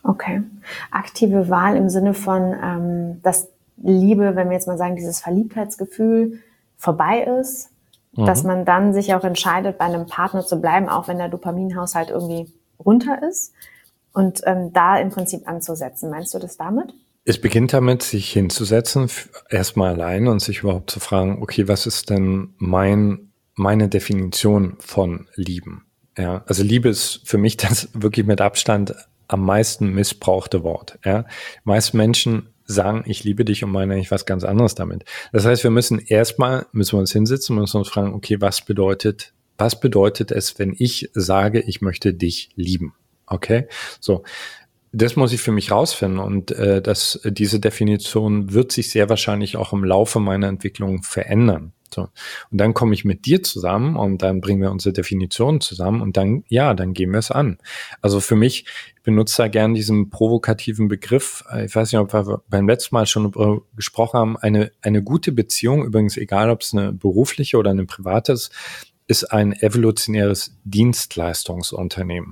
Speaker 2: Okay. Aktive Wahl im Sinne von, dass Liebe, wenn wir jetzt mal sagen, dieses Verliebtheitsgefühl vorbei ist, dass man dann sich auch entscheidet, bei einem Partner zu bleiben, auch wenn der Dopaminhaushalt irgendwie runter ist und da im Prinzip anzusetzen. Meinst du das damit?
Speaker 1: Es beginnt damit, sich hinzusetzen, erstmal allein und sich überhaupt zu fragen, okay, was ist denn meine Definition von Lieben? Ja, also Liebe ist für mich das wirklich mit Abstand am meisten missbrauchte Wort. Ja, die meisten Menschen sagen, ich liebe dich und meinen eigentlich was ganz anderes damit. Das heißt, müssen wir uns hinsetzen, müssen uns fragen, okay, was bedeutet es, wenn ich sage, ich möchte dich lieben? Okay, so. Das muss ich für mich rausfinden und diese Definition wird sich sehr wahrscheinlich auch im Laufe meiner Entwicklung verändern. So. Und dann komme ich mit dir zusammen und dann bringen wir unsere Definition zusammen und dann gehen wir es an. Also für mich, ich benutze da gern diesen provokativen Begriff. Ich weiß nicht, ob wir beim letzten Mal schon gesprochen haben. Eine gute Beziehung, übrigens egal, ob es eine berufliche oder eine private ist ein evolutionäres Dienstleistungsunternehmen.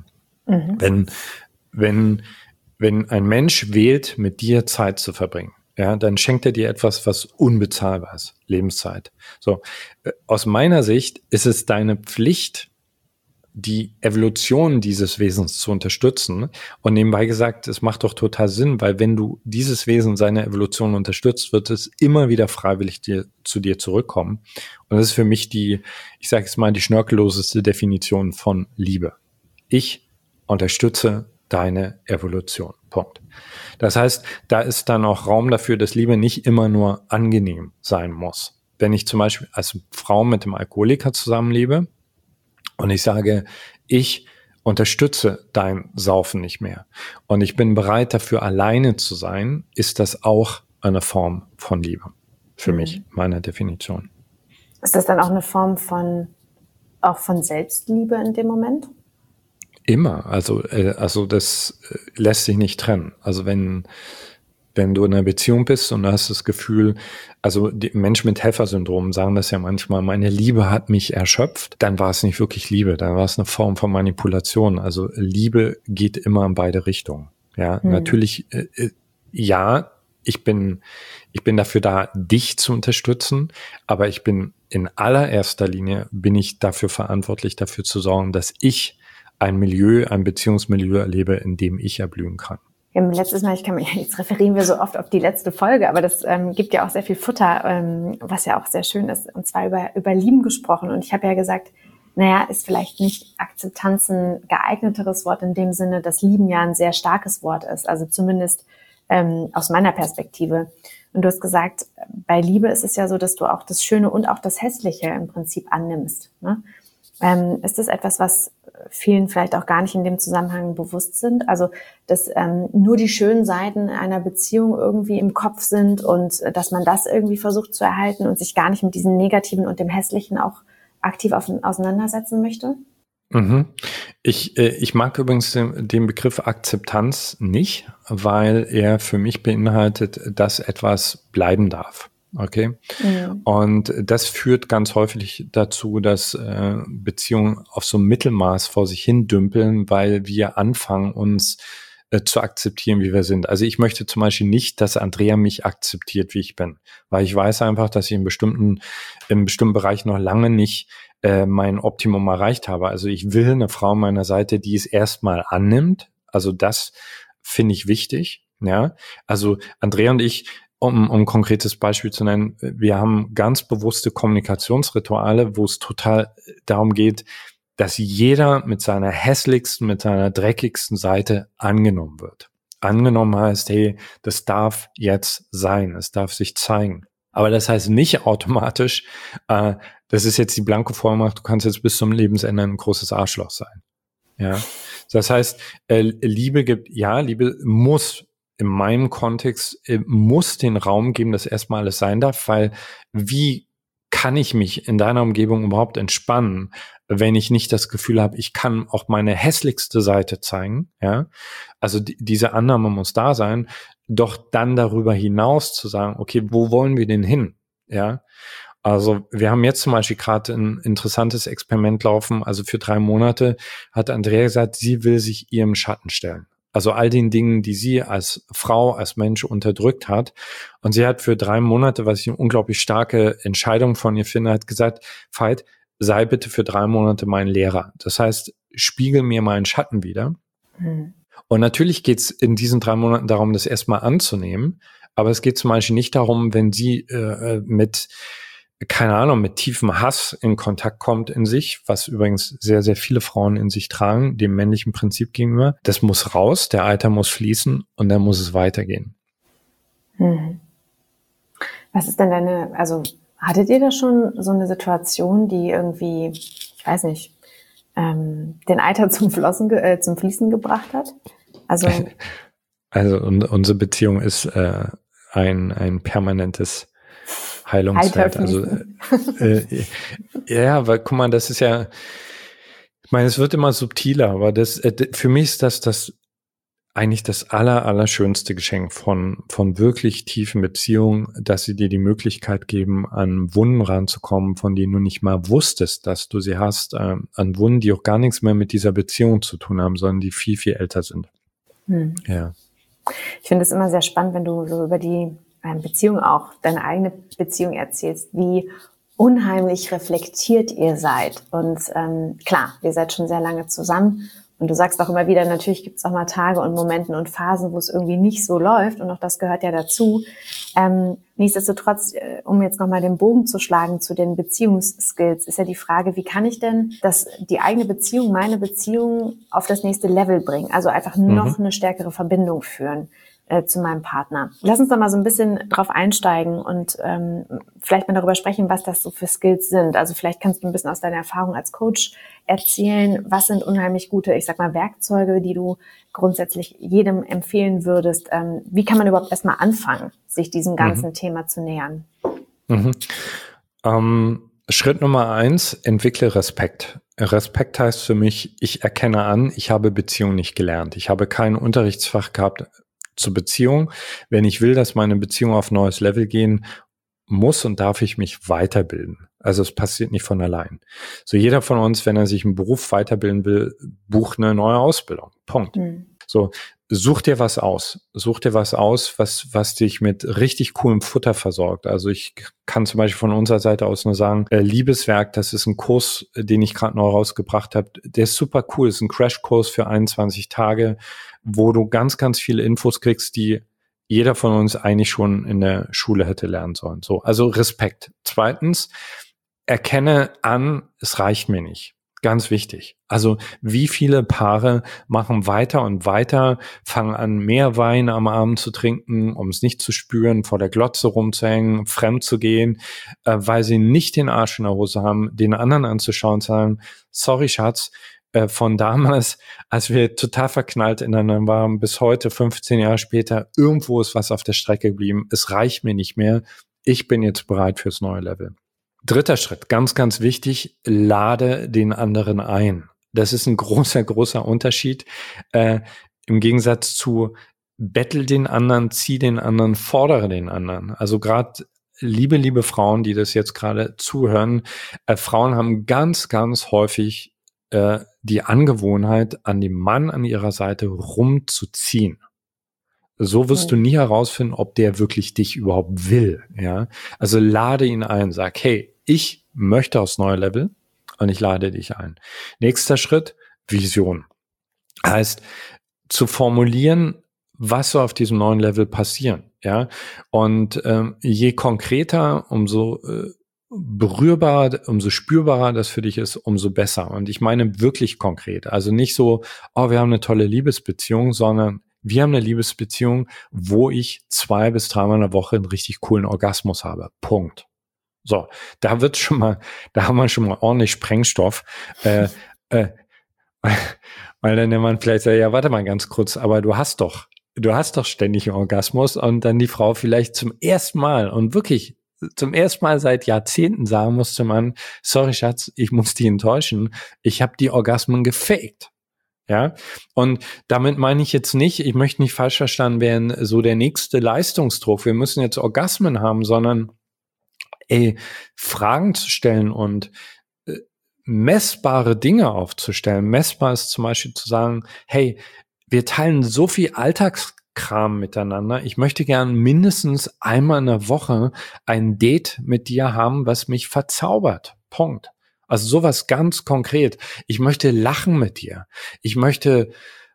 Speaker 1: Wenn ein Mensch wählt, mit dir Zeit zu verbringen, ja, dann schenkt er dir etwas, was unbezahlbar ist, Lebenszeit. So, aus meiner Sicht ist es deine Pflicht, die Evolution dieses Wesens zu unterstützen. Und nebenbei gesagt, es macht doch total Sinn, weil wenn du dieses Wesen seine Evolution unterstützt, wird es immer wieder freiwillig zu dir zurückkommen. Und das ist für mich die schnörkelloseste Definition von Liebe. Ich unterstütze deine Evolution. Punkt. Das heißt, da ist dann auch Raum dafür, dass Liebe nicht immer nur angenehm sein muss. Wenn ich zum Beispiel als Frau mit dem Alkoholiker zusammenlebe und ich sage, ich unterstütze dein Saufen nicht mehr und ich bin bereit dafür alleine zu sein, ist das auch eine Form von Liebe. Für mich, meine Definition.
Speaker 2: Ist das dann auch eine Form von Selbstliebe in dem Moment?
Speaker 1: Immer, also das lässt sich nicht trennen. Also wenn du in einer Beziehung bist und du hast das Gefühl, also die Menschen mit Helfersyndrom sagen das ja manchmal, meine Liebe hat mich erschöpft, dann war es nicht wirklich Liebe, dann war es eine Form von Manipulation. Also Liebe geht immer in beide Richtungen. Ja, natürlich, ja, ich bin dafür da, dich zu unterstützen, aber in allererster Linie bin ich dafür verantwortlich, dafür zu sorgen, dass ich ein Beziehungsmilieu erlebe, in dem ich erblühen kann.
Speaker 2: Letztes Mal, jetzt referieren wir so oft auf die letzte Folge, aber das gibt ja auch sehr viel Futter, was ja auch sehr schön ist, und zwar über Lieben gesprochen. Und ich habe ja gesagt, ist vielleicht nicht Akzeptanz ein geeigneteres Wort in dem Sinne, dass Lieben ja ein sehr starkes Wort ist, also zumindest aus meiner Perspektive. Und du hast gesagt, bei Liebe ist es ja so, dass du auch das Schöne und auch das Hässliche im Prinzip annimmst, ne? Ist das etwas, was vielen vielleicht auch gar nicht in dem Zusammenhang bewusst sind? Also, dass nur die schönen Seiten einer Beziehung irgendwie im Kopf sind und dass man das irgendwie versucht zu erhalten und sich gar nicht mit diesem Negativen und dem Hässlichen auch aktiv auseinandersetzen möchte?
Speaker 1: Ich mag übrigens den Begriff Akzeptanz nicht, weil er für mich beinhaltet, dass etwas bleiben darf. Okay. Und das führt ganz häufig dazu, dass Beziehungen auf so einem Mittelmaß vor sich hin dümpeln, weil wir anfangen, uns zu akzeptieren, wie wir sind. Also ich möchte zum Beispiel nicht, dass Andrea mich akzeptiert, wie ich bin, weil ich weiß einfach, dass ich im bestimmten Bereich noch lange nicht mein Optimum erreicht habe. Also ich will eine Frau an meiner Seite, die es erstmal annimmt. Also das finde ich wichtig. Ja, also Andrea und ich, um ein konkretes Beispiel zu nennen, wir haben ganz bewusste Kommunikationsrituale, wo es total darum geht, dass jeder mit seiner hässlichsten, mit seiner dreckigsten Seite angenommen wird. Angenommen heißt, hey, das darf jetzt sein, es darf sich zeigen. Aber das heißt nicht automatisch, das ist jetzt die blanke Vollmacht, du kannst jetzt bis zum Lebensende ein großes Arschloch sein. Ja, das heißt, Liebe muss in meinem Kontext muss den Raum geben, dass erstmal alles sein darf, weil wie kann ich mich in deiner Umgebung überhaupt entspannen, wenn ich nicht das Gefühl habe, ich kann auch meine hässlichste Seite zeigen, ja? Also diese Annahme muss da sein, doch dann darüber hinaus zu sagen, okay, wo wollen wir denn hin, ja? Also wir haben jetzt zum Beispiel gerade ein interessantes Experiment laufen, also für 3 Monate hat Andrea gesagt, sie will sich ihrem Schatten stellen. Also all den Dingen, die sie als Frau, als Mensch unterdrückt hat. Und sie hat für 3 Monate, was ich eine unglaublich starke Entscheidung von ihr finde, hat gesagt, Veit, sei bitte für 3 Monate mein Lehrer. Das heißt, spiegel mir meinen Schatten wieder. Mhm. Und natürlich geht's in diesen 3 Monaten darum, das erstmal anzunehmen. Aber es geht zum Beispiel nicht darum, wenn sie mit tiefem Hass in Kontakt kommt in sich, was übrigens sehr, sehr viele Frauen in sich tragen, dem männlichen Prinzip gegenüber. Das muss raus, der Eiter muss fließen und dann muss es weitergehen.
Speaker 2: Mhm. Was ist denn hattet ihr da schon so eine Situation, die irgendwie, ich weiß nicht, den Eiter zum Fließen gebracht hat? Also
Speaker 1: unsere Beziehung ist ein permanentes Heilungswerk. Also ja, weil guck mal, das ist ja, ich meine, es wird immer subtiler, aber das für mich ist das eigentlich das allerschönste Geschenk von wirklich tiefen Beziehungen, dass sie dir die Möglichkeit geben, an Wunden ranzukommen, von denen du nicht mal wusstest, dass du sie hast, an Wunden, die auch gar nichts mehr mit dieser Beziehung zu tun haben, sondern die viel, viel älter sind. Ja.
Speaker 2: Ich finde es immer sehr spannend, wenn du so über die Beziehung, auch deine eigene Beziehung erzählst, wie unheimlich reflektiert ihr seid. Und klar, ihr seid schon sehr lange zusammen. Und du sagst auch immer wieder, natürlich gibt es auch mal Tage und Momente und Phasen, wo es irgendwie nicht so läuft. Und auch das gehört ja dazu. Nichtsdestotrotz, um jetzt nochmal den Bogen zu schlagen zu den Beziehungsskills, ist ja die Frage, wie kann ich denn die eigene Beziehung, meine Beziehung auf das nächste Level bringen? Also einfach noch eine stärkere Verbindung führen zu meinem Partner. Lass uns da mal so ein bisschen drauf einsteigen und vielleicht mal darüber sprechen, was das so für Skills sind. Also vielleicht kannst du ein bisschen aus deiner Erfahrung als Coach erzählen, was sind unheimlich gute, ich sag mal, Werkzeuge, die du grundsätzlich jedem empfehlen würdest. Wie kann man überhaupt erstmal anfangen, sich diesem ganzen Thema zu nähern?
Speaker 1: Schritt Nummer 1, entwickle Respekt. Respekt heißt für mich, ich erkenne an, ich habe Beziehung nicht gelernt. Ich habe kein Unterrichtsfach gehabt zur Beziehung. Wenn ich will, dass meine Beziehung auf ein neues Level gehen muss und darf ich mich weiterbilden. Also es passiert nicht von allein. So jeder von uns, wenn er sich im Beruf weiterbilden will, bucht eine neue Ausbildung. Punkt. So, such dir was aus. Such dir was aus, was dich mit richtig coolem Futter versorgt. Also ich kann zum Beispiel von unserer Seite aus nur sagen, Liebeswerk, das ist ein Kurs, den ich gerade neu rausgebracht habe. Der ist super cool. Das ist ein Crashkurs für 21 Tage, wo du ganz, ganz viele Infos kriegst, die jeder von uns eigentlich schon in der Schule hätte lernen sollen. So, also Respekt. Zweitens, erkenne an, es reicht mir nicht. Ganz wichtig. Also wie viele Paare machen weiter und weiter, fangen an, mehr Wein am Abend zu trinken, um es nicht zu spüren, vor der Glotze rumzuhängen, fremd zu gehen, weil sie nicht den Arsch in der Hose haben, den anderen anzuschauen und sagen, sorry Schatz, von damals, als wir total verknallt ineinander waren, bis heute, 15 Jahre später, irgendwo ist was auf der Strecke geblieben. Es reicht mir nicht mehr. Ich bin jetzt bereit fürs neue Level. Dritter Schritt, ganz, ganz wichtig, lade den anderen ein. Das ist ein großer Unterschied. Im Gegensatz zu bettel den anderen, zieh den anderen, fordere den anderen. Also gerade liebe Frauen, die das jetzt gerade zuhören, Frauen haben ganz, ganz häufig die Angewohnheit, an dem Mann an ihrer Seite rumzuziehen. So wirst du nie herausfinden, ob der wirklich dich überhaupt will. Ja, also lade ihn ein, sag, hey, ich möchte aufs neue Level und ich lade dich ein. Nächster Schritt, Vision. Heißt, zu formulieren, was soll auf diesem neuen Level passieren. Ja, und je konkreter, umso berührbar, umso spürbarer das für dich ist, umso besser. Und ich meine wirklich konkret. Also nicht so, oh, wir haben eine tolle Liebesbeziehung, sondern wir haben eine Liebesbeziehung, wo ich 2 bis 3 Mal in der Woche einen richtig coolen Orgasmus habe. Punkt. So, da haben wir schon mal ordentlich Sprengstoff. Weil dann der Mann vielleicht sagt, ja, warte mal ganz kurz, aber du hast doch ständig einen Orgasmus und dann die Frau vielleicht zum ersten Mal und wirklich zum ersten Mal seit Jahrzehnten sagen muss zum Mann, sorry Schatz, ich muss dich enttäuschen, ich habe die Orgasmen gefaked. Ja, und damit meine ich jetzt nicht, ich möchte nicht falsch verstanden werden, so der nächste Leistungsdruck, wir müssen jetzt Orgasmen haben, sondern Fragen zu stellen und messbare Dinge aufzustellen. Messbar ist zum Beispiel zu sagen, hey, wir teilen so viel Alltagskram miteinander. Ich möchte gern mindestens einmal in der Woche ein Date mit dir haben, was mich verzaubert. Punkt. Also sowas ganz konkret. Ich möchte lachen mit dir. Ich möchte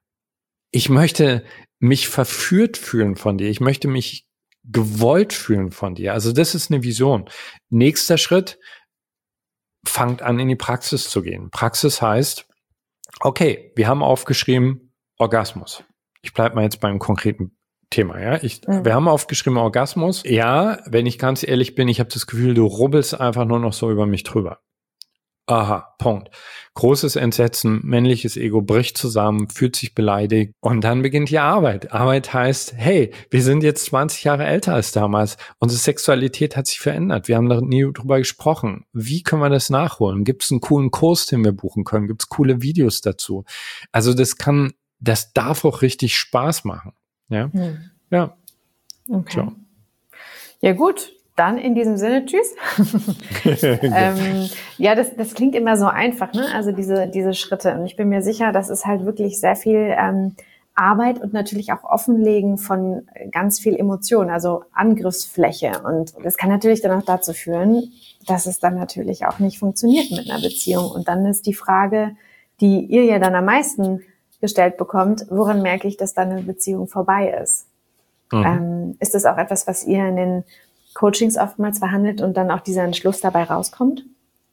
Speaker 1: mich verführt fühlen von dir. Ich möchte mich gewollt fühlen von dir. Also das ist eine Vision. Nächster Schritt, fangt an, in die Praxis zu gehen. Praxis heißt, okay, wir haben aufgeschrieben Orgasmus. Ich bleibe mal jetzt beim konkreten Thema. Ja, wir haben aufgeschrieben Orgasmus. Ja, wenn ich ganz ehrlich bin, ich habe das Gefühl, du rubbelst einfach nur noch so über mich drüber. Aha, Punkt. Großes Entsetzen, männliches Ego bricht zusammen, fühlt sich beleidigt und dann beginnt die Arbeit. Arbeit heißt, hey, wir sind jetzt 20 Jahre älter als damals. Unsere Sexualität hat sich verändert. Wir haben da nie drüber gesprochen. Wie können wir das nachholen? Gibt es einen coolen Kurs, den wir buchen können? Gibt es coole Videos dazu? Also das darf auch richtig Spaß machen. Ja, ja.
Speaker 2: Okay.
Speaker 1: So.
Speaker 2: Ja gut. Dann in diesem Sinne, tschüss. Ja, das klingt immer so einfach, ne? Also diese Schritte. Und ich bin mir sicher, das ist halt wirklich sehr viel Arbeit und natürlich auch Offenlegen von ganz viel Emotion, also Angriffsfläche. Und das kann natürlich dann auch dazu führen, dass es dann natürlich auch nicht funktioniert mit einer Beziehung. Und dann ist die Frage, die ihr ja dann am meisten gestellt bekommt, woran merke ich, dass dann eine Beziehung vorbei ist? Ist das auch etwas, was ihr in den Coachings oftmals verhandelt und dann auch dieser Entschluss dabei rauskommt?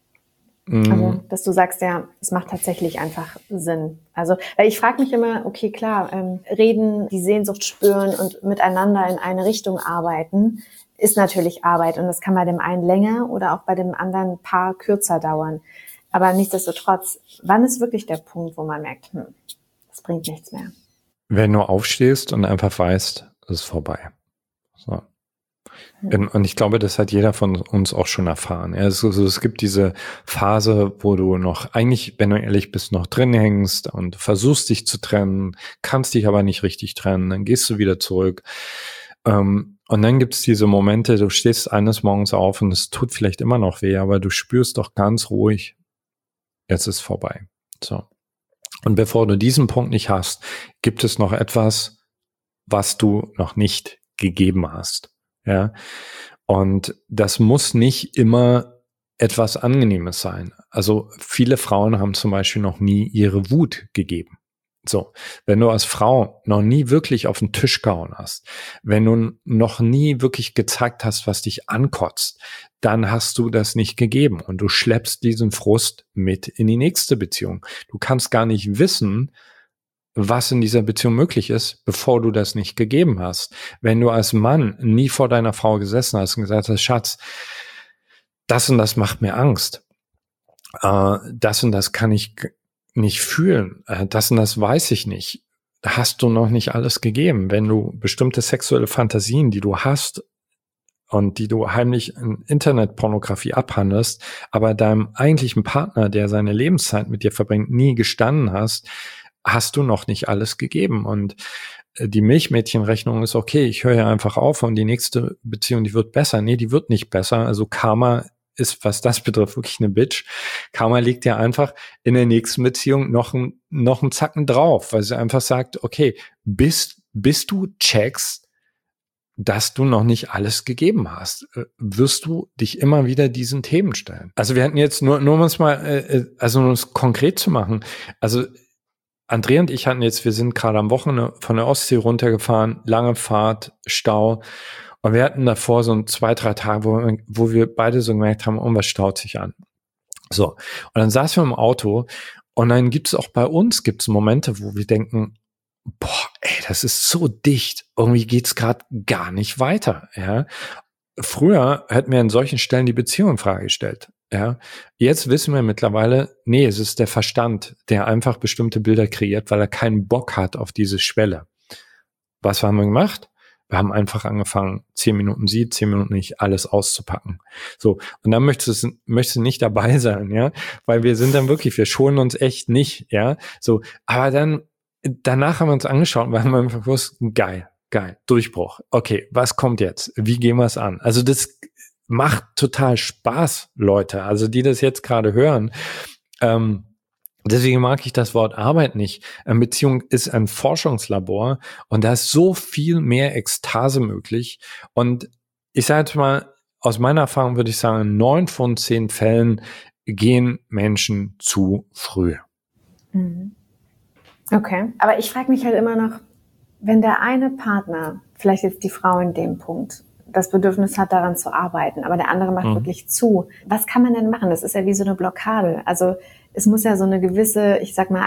Speaker 2: Also, dass du sagst, ja, es macht tatsächlich einfach Sinn. Also, weil ich frage mich immer, okay, klar, reden, die Sehnsucht spüren und miteinander in eine Richtung arbeiten, ist natürlich Arbeit und das kann bei dem einen länger oder auch bei dem anderen Paar kürzer dauern. Aber nichtsdestotrotz, wann ist wirklich der Punkt, wo man merkt, das bringt nichts mehr?
Speaker 1: Wenn du aufstehst und einfach weißt, es ist vorbei. So. Und ich glaube, das hat jeder von uns auch schon erfahren. Also es gibt diese Phase, wo du noch eigentlich, wenn du ehrlich bist, noch drin hängst und versuchst dich zu trennen, kannst dich aber nicht richtig trennen, dann gehst du wieder zurück. Und dann gibt es diese Momente, du stehst eines Morgens auf und es tut vielleicht immer noch weh, aber du spürst doch ganz ruhig, jetzt ist vorbei. So. Und bevor du diesen Punkt nicht hast, gibt es noch etwas, was du noch nicht gegeben hast. Ja, und das muss nicht immer etwas Angenehmes sein. Also viele Frauen haben zum Beispiel noch nie ihre Wut gegeben. So, wenn du als Frau noch nie wirklich auf den Tisch gehauen hast, wenn du noch nie wirklich gezeigt hast, was dich ankotzt, dann hast du das nicht gegeben und du schleppst diesen Frust mit in die nächste Beziehung. Du kannst gar nicht wissen, was in dieser Beziehung möglich ist, bevor du das nicht gegeben hast. Wenn du als Mann nie vor deiner Frau gesessen hast und gesagt hast, Schatz, das und das macht mir Angst, das und das kann ich nicht fühlen, das und das weiß ich nicht, hast du noch nicht alles gegeben. Wenn du bestimmte sexuelle Fantasien, die du hast und die du heimlich in Internetpornografie abhandelst, aber deinem eigentlichen Partner, der seine Lebenszeit mit dir verbringt, nie gestanden hast du noch nicht alles gegeben. Und die Milchmädchenrechnung ist okay, ich höre ja einfach auf und die nächste Beziehung, die wird besser. Nee, die wird nicht besser. Also Karma ist, was das betrifft, wirklich eine Bitch. Karma liegt ja einfach in der nächsten Beziehung noch einen Zacken drauf, weil sie einfach sagt, okay, bis du checkst, dass du noch nicht alles gegeben hast, wirst du dich immer wieder diesen Themen stellen. Also wir hatten jetzt nur um es mal, also um es konkret zu machen, also Andrea und ich wir sind gerade am Wochenende von der Ostsee runtergefahren, lange Fahrt, Stau. Und wir hatten davor so 2-3 Tage, wo wir beide so gemerkt haben, was staut sich an. So. Und dann saßen wir im Auto und dann gibt es auch bei uns Momente, wo wir denken, boah, ey, das ist so dicht. Irgendwie geht's gerade gar nicht weiter, ja. Früher hätten wir an solchen Stellen die Beziehung in Frage gestellt. Ja, jetzt wissen wir mittlerweile, nee, es ist der Verstand, der einfach bestimmte Bilder kreiert, weil er keinen Bock hat auf diese Schwelle. Was haben wir gemacht? Wir haben einfach angefangen, 10 Minuten sie, 10 Minuten nicht, alles auszupacken. So, und dann möchtest du nicht dabei sein, ja, weil wir schonen uns echt nicht, ja, so, aber danach haben wir uns angeschaut und wir haben einfach gewusst, geil, Durchbruch. Okay, was kommt jetzt? Wie gehen wir es an? Also das macht total Spaß, Leute, also die das jetzt gerade hören. Deswegen mag ich das Wort Arbeit nicht. Eine Beziehung ist ein Forschungslabor und da ist so viel mehr Ekstase möglich. Und ich sage jetzt mal, aus meiner Erfahrung würde ich sagen, in 9 von 10 Fällen gehen Menschen zu früh.
Speaker 2: Okay, aber ich frage mich halt immer noch, wenn der eine Partner, vielleicht jetzt die Frau in dem Punkt, das Bedürfnis hat, daran zu arbeiten, aber der andere macht wirklich zu. Was kann man denn machen? Das ist ja wie so eine Blockade. Also es muss ja so eine gewisse, ich sag mal,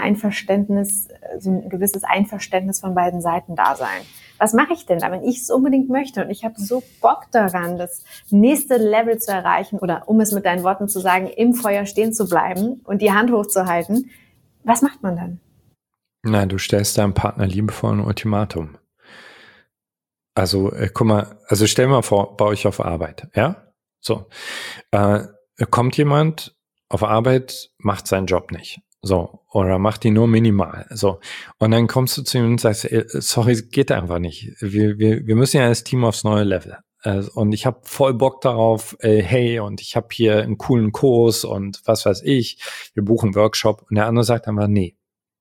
Speaker 2: so ein gewisses Einverständnis von beiden Seiten da sein. Was mache ich denn da, wenn ich es unbedingt möchte und ich habe so Bock daran, das nächste Level zu erreichen oder, um es mit deinen Worten zu sagen, im Feuer stehen zu bleiben und die Hand hochzuhalten? Was macht man dann?
Speaker 1: Na, du stellst deinem Partner liebevoll ein Ultimatum. Also, guck mal, also stell mal vor, bei euch auf Arbeit, ja? So, kommt jemand auf Arbeit, macht seinen Job nicht. So, oder macht ihn nur minimal. So, und dann kommst du zu ihm und sagst, sorry, geht einfach nicht. Wir müssen ja als Team aufs neue Level. Und ich habe voll Bock darauf, hey, und ich habe hier einen coolen Kurs und was weiß ich, wir buchen einen Workshop. Und der andere sagt einfach, nee,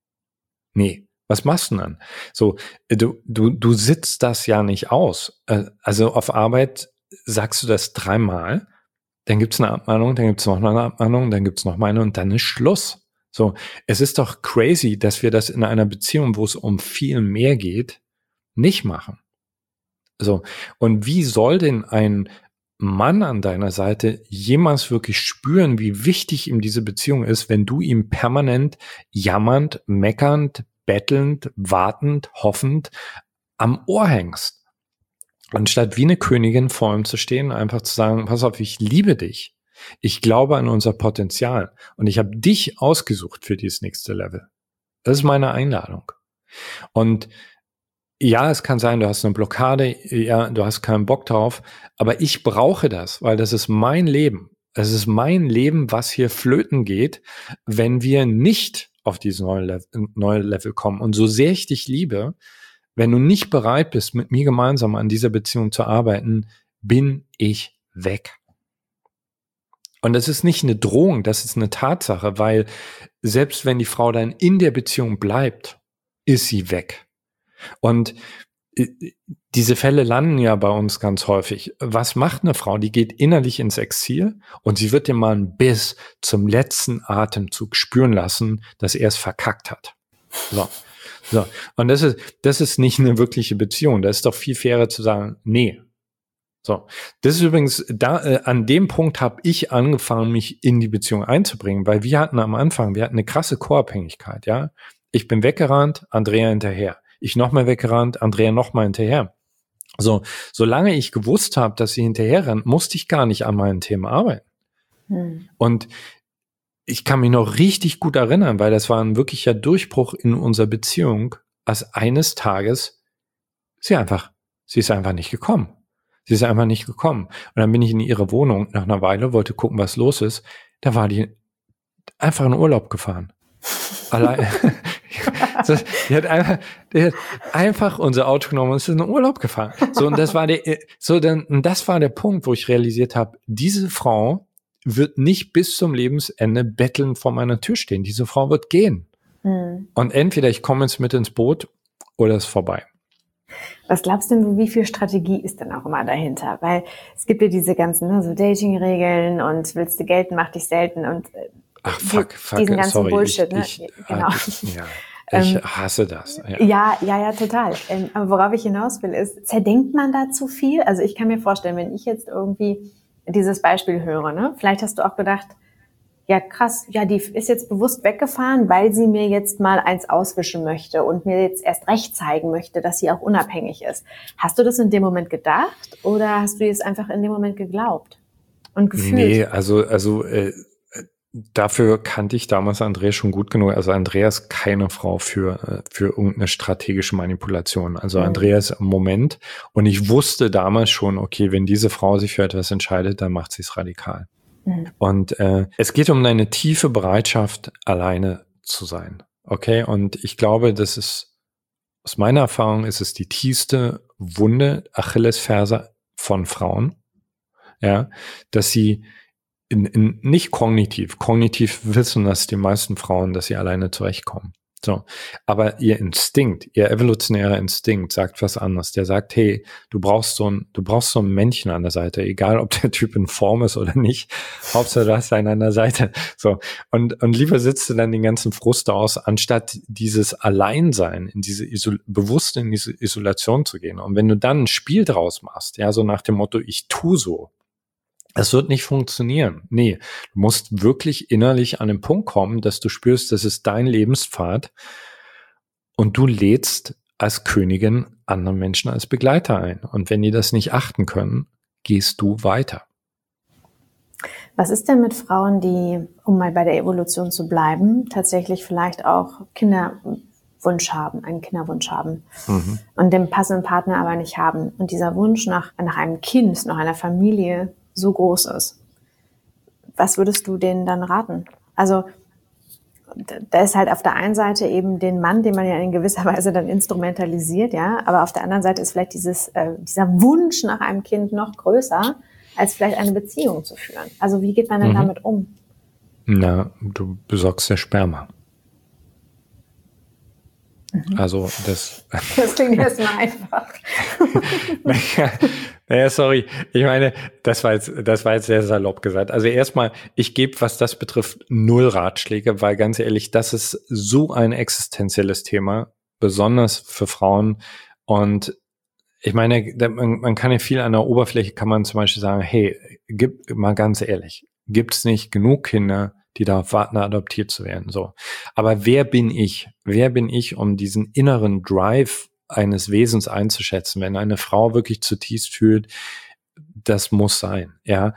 Speaker 1: was machst du dann? So, du sitzt das ja nicht aus. Also auf Arbeit sagst du das 3-mal, dann gibt's eine Abmahnung, dann gibt's noch eine Abmahnung, dann gibt's noch mal eine und dann ist Schluss. So, es ist doch crazy, dass wir das in einer Beziehung, wo es um viel mehr geht, nicht machen. So, und wie soll denn ein Mann an deiner Seite jemals wirklich spüren, wie wichtig ihm diese Beziehung ist, wenn du ihm permanent jammernd, meckernd, bettelnd, wartend, hoffend am Ohr hängst? Anstatt wie eine Königin vor ihm zu stehen, einfach zu sagen, pass auf, ich liebe dich. Ich glaube an unser Potenzial und ich habe dich ausgesucht für dieses nächste Level. Das ist meine Einladung. Und ja, es kann sein, du hast eine Blockade, ja, du hast keinen Bock drauf, aber ich brauche das, weil das ist mein Leben. Es ist mein Leben, was hier flöten geht, wenn wir nicht auf dieses neue Level kommen. Und so sehr ich dich liebe, wenn du nicht bereit bist, mit mir gemeinsam an dieser Beziehung zu arbeiten, bin ich weg. Und das ist nicht eine Drohung, das ist eine Tatsache, weil selbst wenn die Frau dann in der Beziehung bleibt, ist sie weg. Und diese Fälle landen ja bei uns ganz häufig. Was macht eine Frau? Die geht innerlich ins Exil und sie wird dem Mann bis zum letzten Atemzug spüren lassen, dass er es verkackt hat. So. Und das ist nicht eine wirkliche Beziehung. Das ist doch viel fairer zu sagen, nee. So. Das ist übrigens, an dem Punkt habe ich angefangen, mich in die Beziehung einzubringen, weil wir hatten am Anfang eine krasse Co-Abhängigkeit, ja. Ich bin weggerannt, Andrea hinterher. Ich nochmal weggerannt, Andrea nochmal hinterher. So, solange ich gewusst habe, dass sie hinterher rennt, musste ich gar nicht an meinen Themen arbeiten. Und ich kann mich noch richtig gut erinnern, weil das war ein wirklicher Durchbruch in unserer Beziehung, als eines Tages sie ist einfach nicht gekommen. Sie ist einfach nicht gekommen. Und dann bin ich in ihre Wohnung nach einer Weile, wollte gucken, was los ist. Da war die einfach in Urlaub gefahren. Allein. Die hat einfach unser Auto genommen und ist in den Urlaub gefahren. So, und das war der Punkt, wo ich realisiert habe, diese Frau wird nicht bis zum Lebensende betteln vor meiner Tür stehen. Diese Frau wird gehen. Und entweder ich komme jetzt mit ins Boot oder es ist vorbei.
Speaker 2: Was glaubst du denn, wie viel Strategie ist denn auch immer dahinter? Weil es gibt ja diese ganzen so Dating-Regeln und willst du gelten, mach dich selten und diesen ganzen
Speaker 1: sorry,
Speaker 2: Bullshit. Genau.
Speaker 1: Ich hasse das.
Speaker 2: Ja, total. Aber worauf ich hinaus will, ist, zerdenkt man da zu viel? Also ich kann mir vorstellen, wenn ich jetzt irgendwie dieses Beispiel höre, ne, vielleicht hast du auch gedacht, ja krass, ja, die ist jetzt bewusst weggefahren, weil sie mir jetzt mal eins auswischen möchte und mir jetzt erst recht zeigen möchte, dass sie auch unabhängig ist. Hast du das in dem Moment gedacht oder hast du es einfach in dem Moment geglaubt und gefühlt?
Speaker 1: Nee, also dafür kannte ich damals Andrea schon gut genug. Also Andrea ist keine Frau für irgendeine strategische Manipulation. Also Andrea ist im Moment und ich wusste damals schon, okay, wenn diese Frau sich für etwas entscheidet, dann macht sie es radikal. Und es geht um eine tiefe Bereitschaft, alleine zu sein. Okay, und ich glaube, das ist, aus meiner Erfahrung, ist es die tiefste Wunde, Achillesferse von Frauen. Ja, dass sie nicht kognitiv. Kognitiv wissen das die meisten Frauen, dass sie alleine zurechtkommen. So. Aber ihr Instinkt, ihr evolutionärer Instinkt sagt was anderes. Der sagt, hey, du brauchst so ein Männchen an der Seite, egal ob der Typ in Form ist oder nicht. Hauptsache du hast einen an der Seite. So. Und lieber sitzt du dann den ganzen Frust aus, anstatt dieses Alleinsein, bewusst in diese Isolation zu gehen. Und wenn du dann ein Spiel draus machst, ja, so nach dem Motto, ich tu so, es wird nicht funktionieren. Nee, du musst wirklich innerlich an den Punkt kommen, dass du spürst, das ist dein Lebenspfad und du lädst als Königin anderen Menschen als Begleiter ein. Und wenn die das nicht achten können, gehst du weiter.
Speaker 2: Was ist denn mit Frauen, die, um mal bei der Evolution zu bleiben, tatsächlich vielleicht auch einen Kinderwunsch haben und den passenden Partner aber nicht haben und dieser Wunsch nach einem Kind, nach einer Familie so groß ist? Was würdest du denen dann raten? Also da ist halt auf der einen Seite eben den Mann, den man ja in gewisser Weise dann instrumentalisiert, ja, aber auf der anderen Seite ist vielleicht dieser Wunsch nach einem Kind noch größer, als vielleicht eine Beziehung zu führen. Also wie geht man denn damit um?
Speaker 1: Na, du besorgst ja Sperma. Also das
Speaker 2: klingt erstmal einfach.
Speaker 1: Naja, sorry. Ich meine, das war jetzt sehr salopp gesagt. Also erstmal, ich gebe, was das betrifft, 0 Ratschläge, weil ganz ehrlich, das ist so ein existenzielles Thema, besonders für Frauen. Und ich meine, man kann ja viel an der Oberfläche, kann man zum Beispiel sagen, hey, mal ganz ehrlich, gibt's nicht genug Kinder, die darauf warten, adoptiert zu werden, so. Aber wer bin ich? Wer bin ich, um diesen inneren Drive eines Wesens einzuschätzen? Wenn eine Frau wirklich zutiefst fühlt, das muss sein, ja.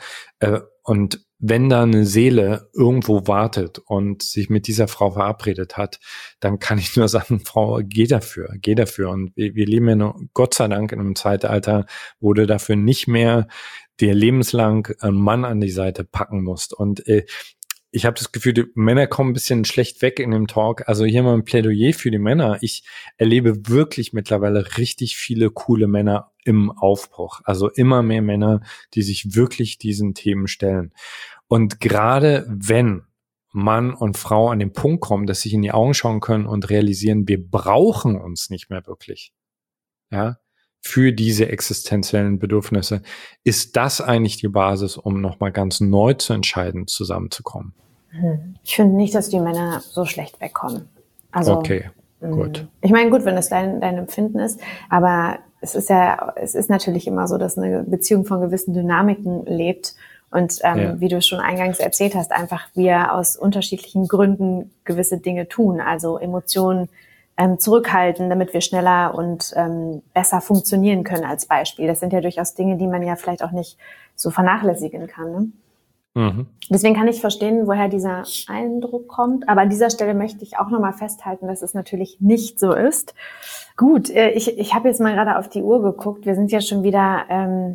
Speaker 1: Und wenn da eine Seele irgendwo wartet und sich mit dieser Frau verabredet hat, dann kann ich nur sagen, Frau, geh dafür. Und wir leben ja noch, Gott sei Dank, in einem Zeitalter, wo du dafür nicht mehr dir lebenslang einen Mann an die Seite packen musst. Und ich habe das Gefühl, die Männer kommen ein bisschen schlecht weg in dem Talk. Also hier mal ein Plädoyer für die Männer. Ich erlebe wirklich mittlerweile richtig viele coole Männer im Aufbruch. Also immer mehr Männer, die sich wirklich diesen Themen stellen. Und gerade wenn Mann und Frau an den Punkt kommen, dass sie sich in die Augen schauen können und realisieren, wir brauchen uns nicht mehr wirklich, ja, für diese existenziellen Bedürfnisse, ist das eigentlich die Basis, um nochmal ganz neu zu entscheiden, zusammenzukommen.
Speaker 2: Ich finde nicht, dass die Männer so schlecht wegkommen. Also,
Speaker 1: okay, gut.
Speaker 2: Ich meine, gut, wenn es dein Empfinden ist, aber es ist natürlich immer so, dass eine Beziehung von gewissen Dynamiken lebt und wie du schon eingangs erzählt hast, einfach wir aus unterschiedlichen Gründen gewisse Dinge tun, also Emotionen zurückhalten, damit wir schneller und besser funktionieren können als Beispiel. Das sind ja durchaus Dinge, die man ja vielleicht auch nicht so vernachlässigen kann, ne? Deswegen kann ich verstehen, woher dieser Eindruck kommt. Aber an dieser Stelle möchte ich auch nochmal festhalten, dass es natürlich nicht so ist. Gut, ich habe jetzt mal gerade auf die Uhr geguckt. Wir sind ja schon wieder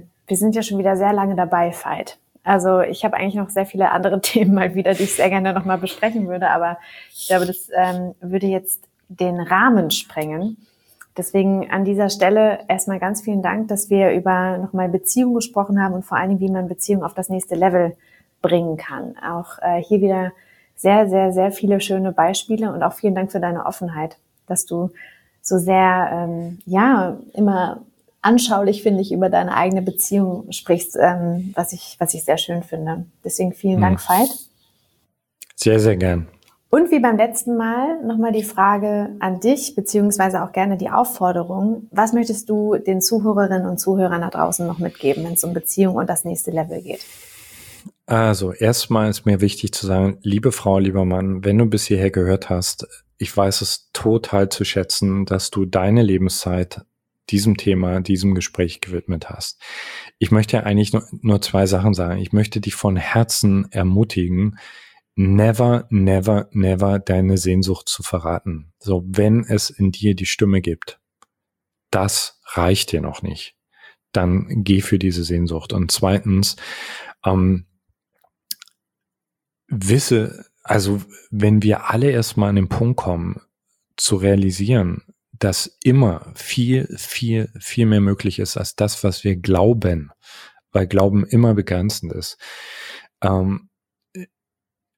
Speaker 2: sehr lange dabei, Veit. Also ich habe eigentlich noch sehr viele andere Themen mal wieder, die ich sehr gerne nochmal besprechen würde. Aber ich glaube, das würde jetzt den Rahmen sprengen. Deswegen an dieser Stelle erstmal ganz vielen Dank, dass wir über nochmal Beziehung gesprochen haben und vor allen Dingen, wie man Beziehung auf das nächste Level bringen kann. Auch hier wieder sehr, sehr, sehr viele schöne Beispiele und auch vielen Dank für deine Offenheit, dass du so sehr, immer anschaulich, finde ich, über deine eigene Beziehung sprichst, was ich sehr schön finde. Deswegen vielen Dank, Veit.
Speaker 1: Sehr, sehr gern.
Speaker 2: Und wie beim letzten Mal nochmal die Frage an dich, beziehungsweise auch gerne die Aufforderung. Was möchtest du den Zuhörerinnen und Zuhörern da draußen noch mitgeben, wenn es um Beziehung und das nächste Level geht?
Speaker 1: Also erstmal ist mir wichtig zu sagen, liebe Frau, lieber Mann, wenn du bis hierher gehört hast, ich weiß es total zu schätzen, dass du deine Lebenszeit diesem Thema, diesem Gespräch gewidmet hast. Ich möchte ja eigentlich nur 2 Sachen sagen. Ich möchte dich von Herzen ermutigen, never, never, never deine Sehnsucht zu verraten. So, wenn es in dir die Stimme gibt, das reicht dir noch nicht. Dann geh für diese Sehnsucht. Und zweitens, wisse, also wenn wir alle erstmal an den Punkt kommen, zu realisieren, dass immer viel, viel, viel mehr möglich ist als das, was wir glauben, weil Glauben immer begrenzend ist.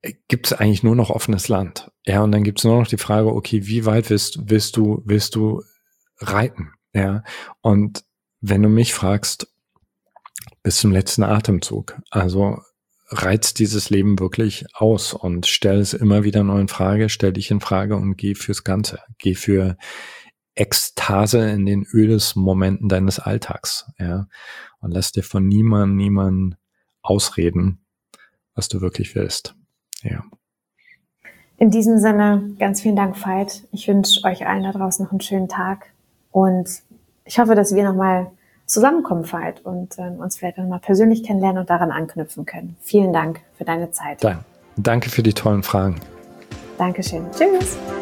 Speaker 1: gibt es eigentlich nur noch offenes Land. Ja, und dann gibt es nur noch die Frage, okay, wie weit willst du reiten? Ja, und wenn du mich fragst, bis zum letzten Atemzug, also reizt dieses Leben wirklich aus und stell es immer wieder neu in Frage, stell dich in Frage und geh fürs Ganze. Geh für Ekstase in den ödes-Momenten deines Alltags, ja. Und lass dir von niemand ausreden, was du wirklich willst. Ja.
Speaker 2: In diesem Sinne, ganz vielen Dank, Veit. Ich wünsche euch allen da draußen noch einen schönen Tag und ich hoffe, dass wir nochmal zusammenkommen, Veit, und uns vielleicht nochmal persönlich kennenlernen und daran anknüpfen können. Vielen Dank für deine Zeit.
Speaker 1: Danke für die tollen Fragen.
Speaker 2: Dankeschön. Tschüss.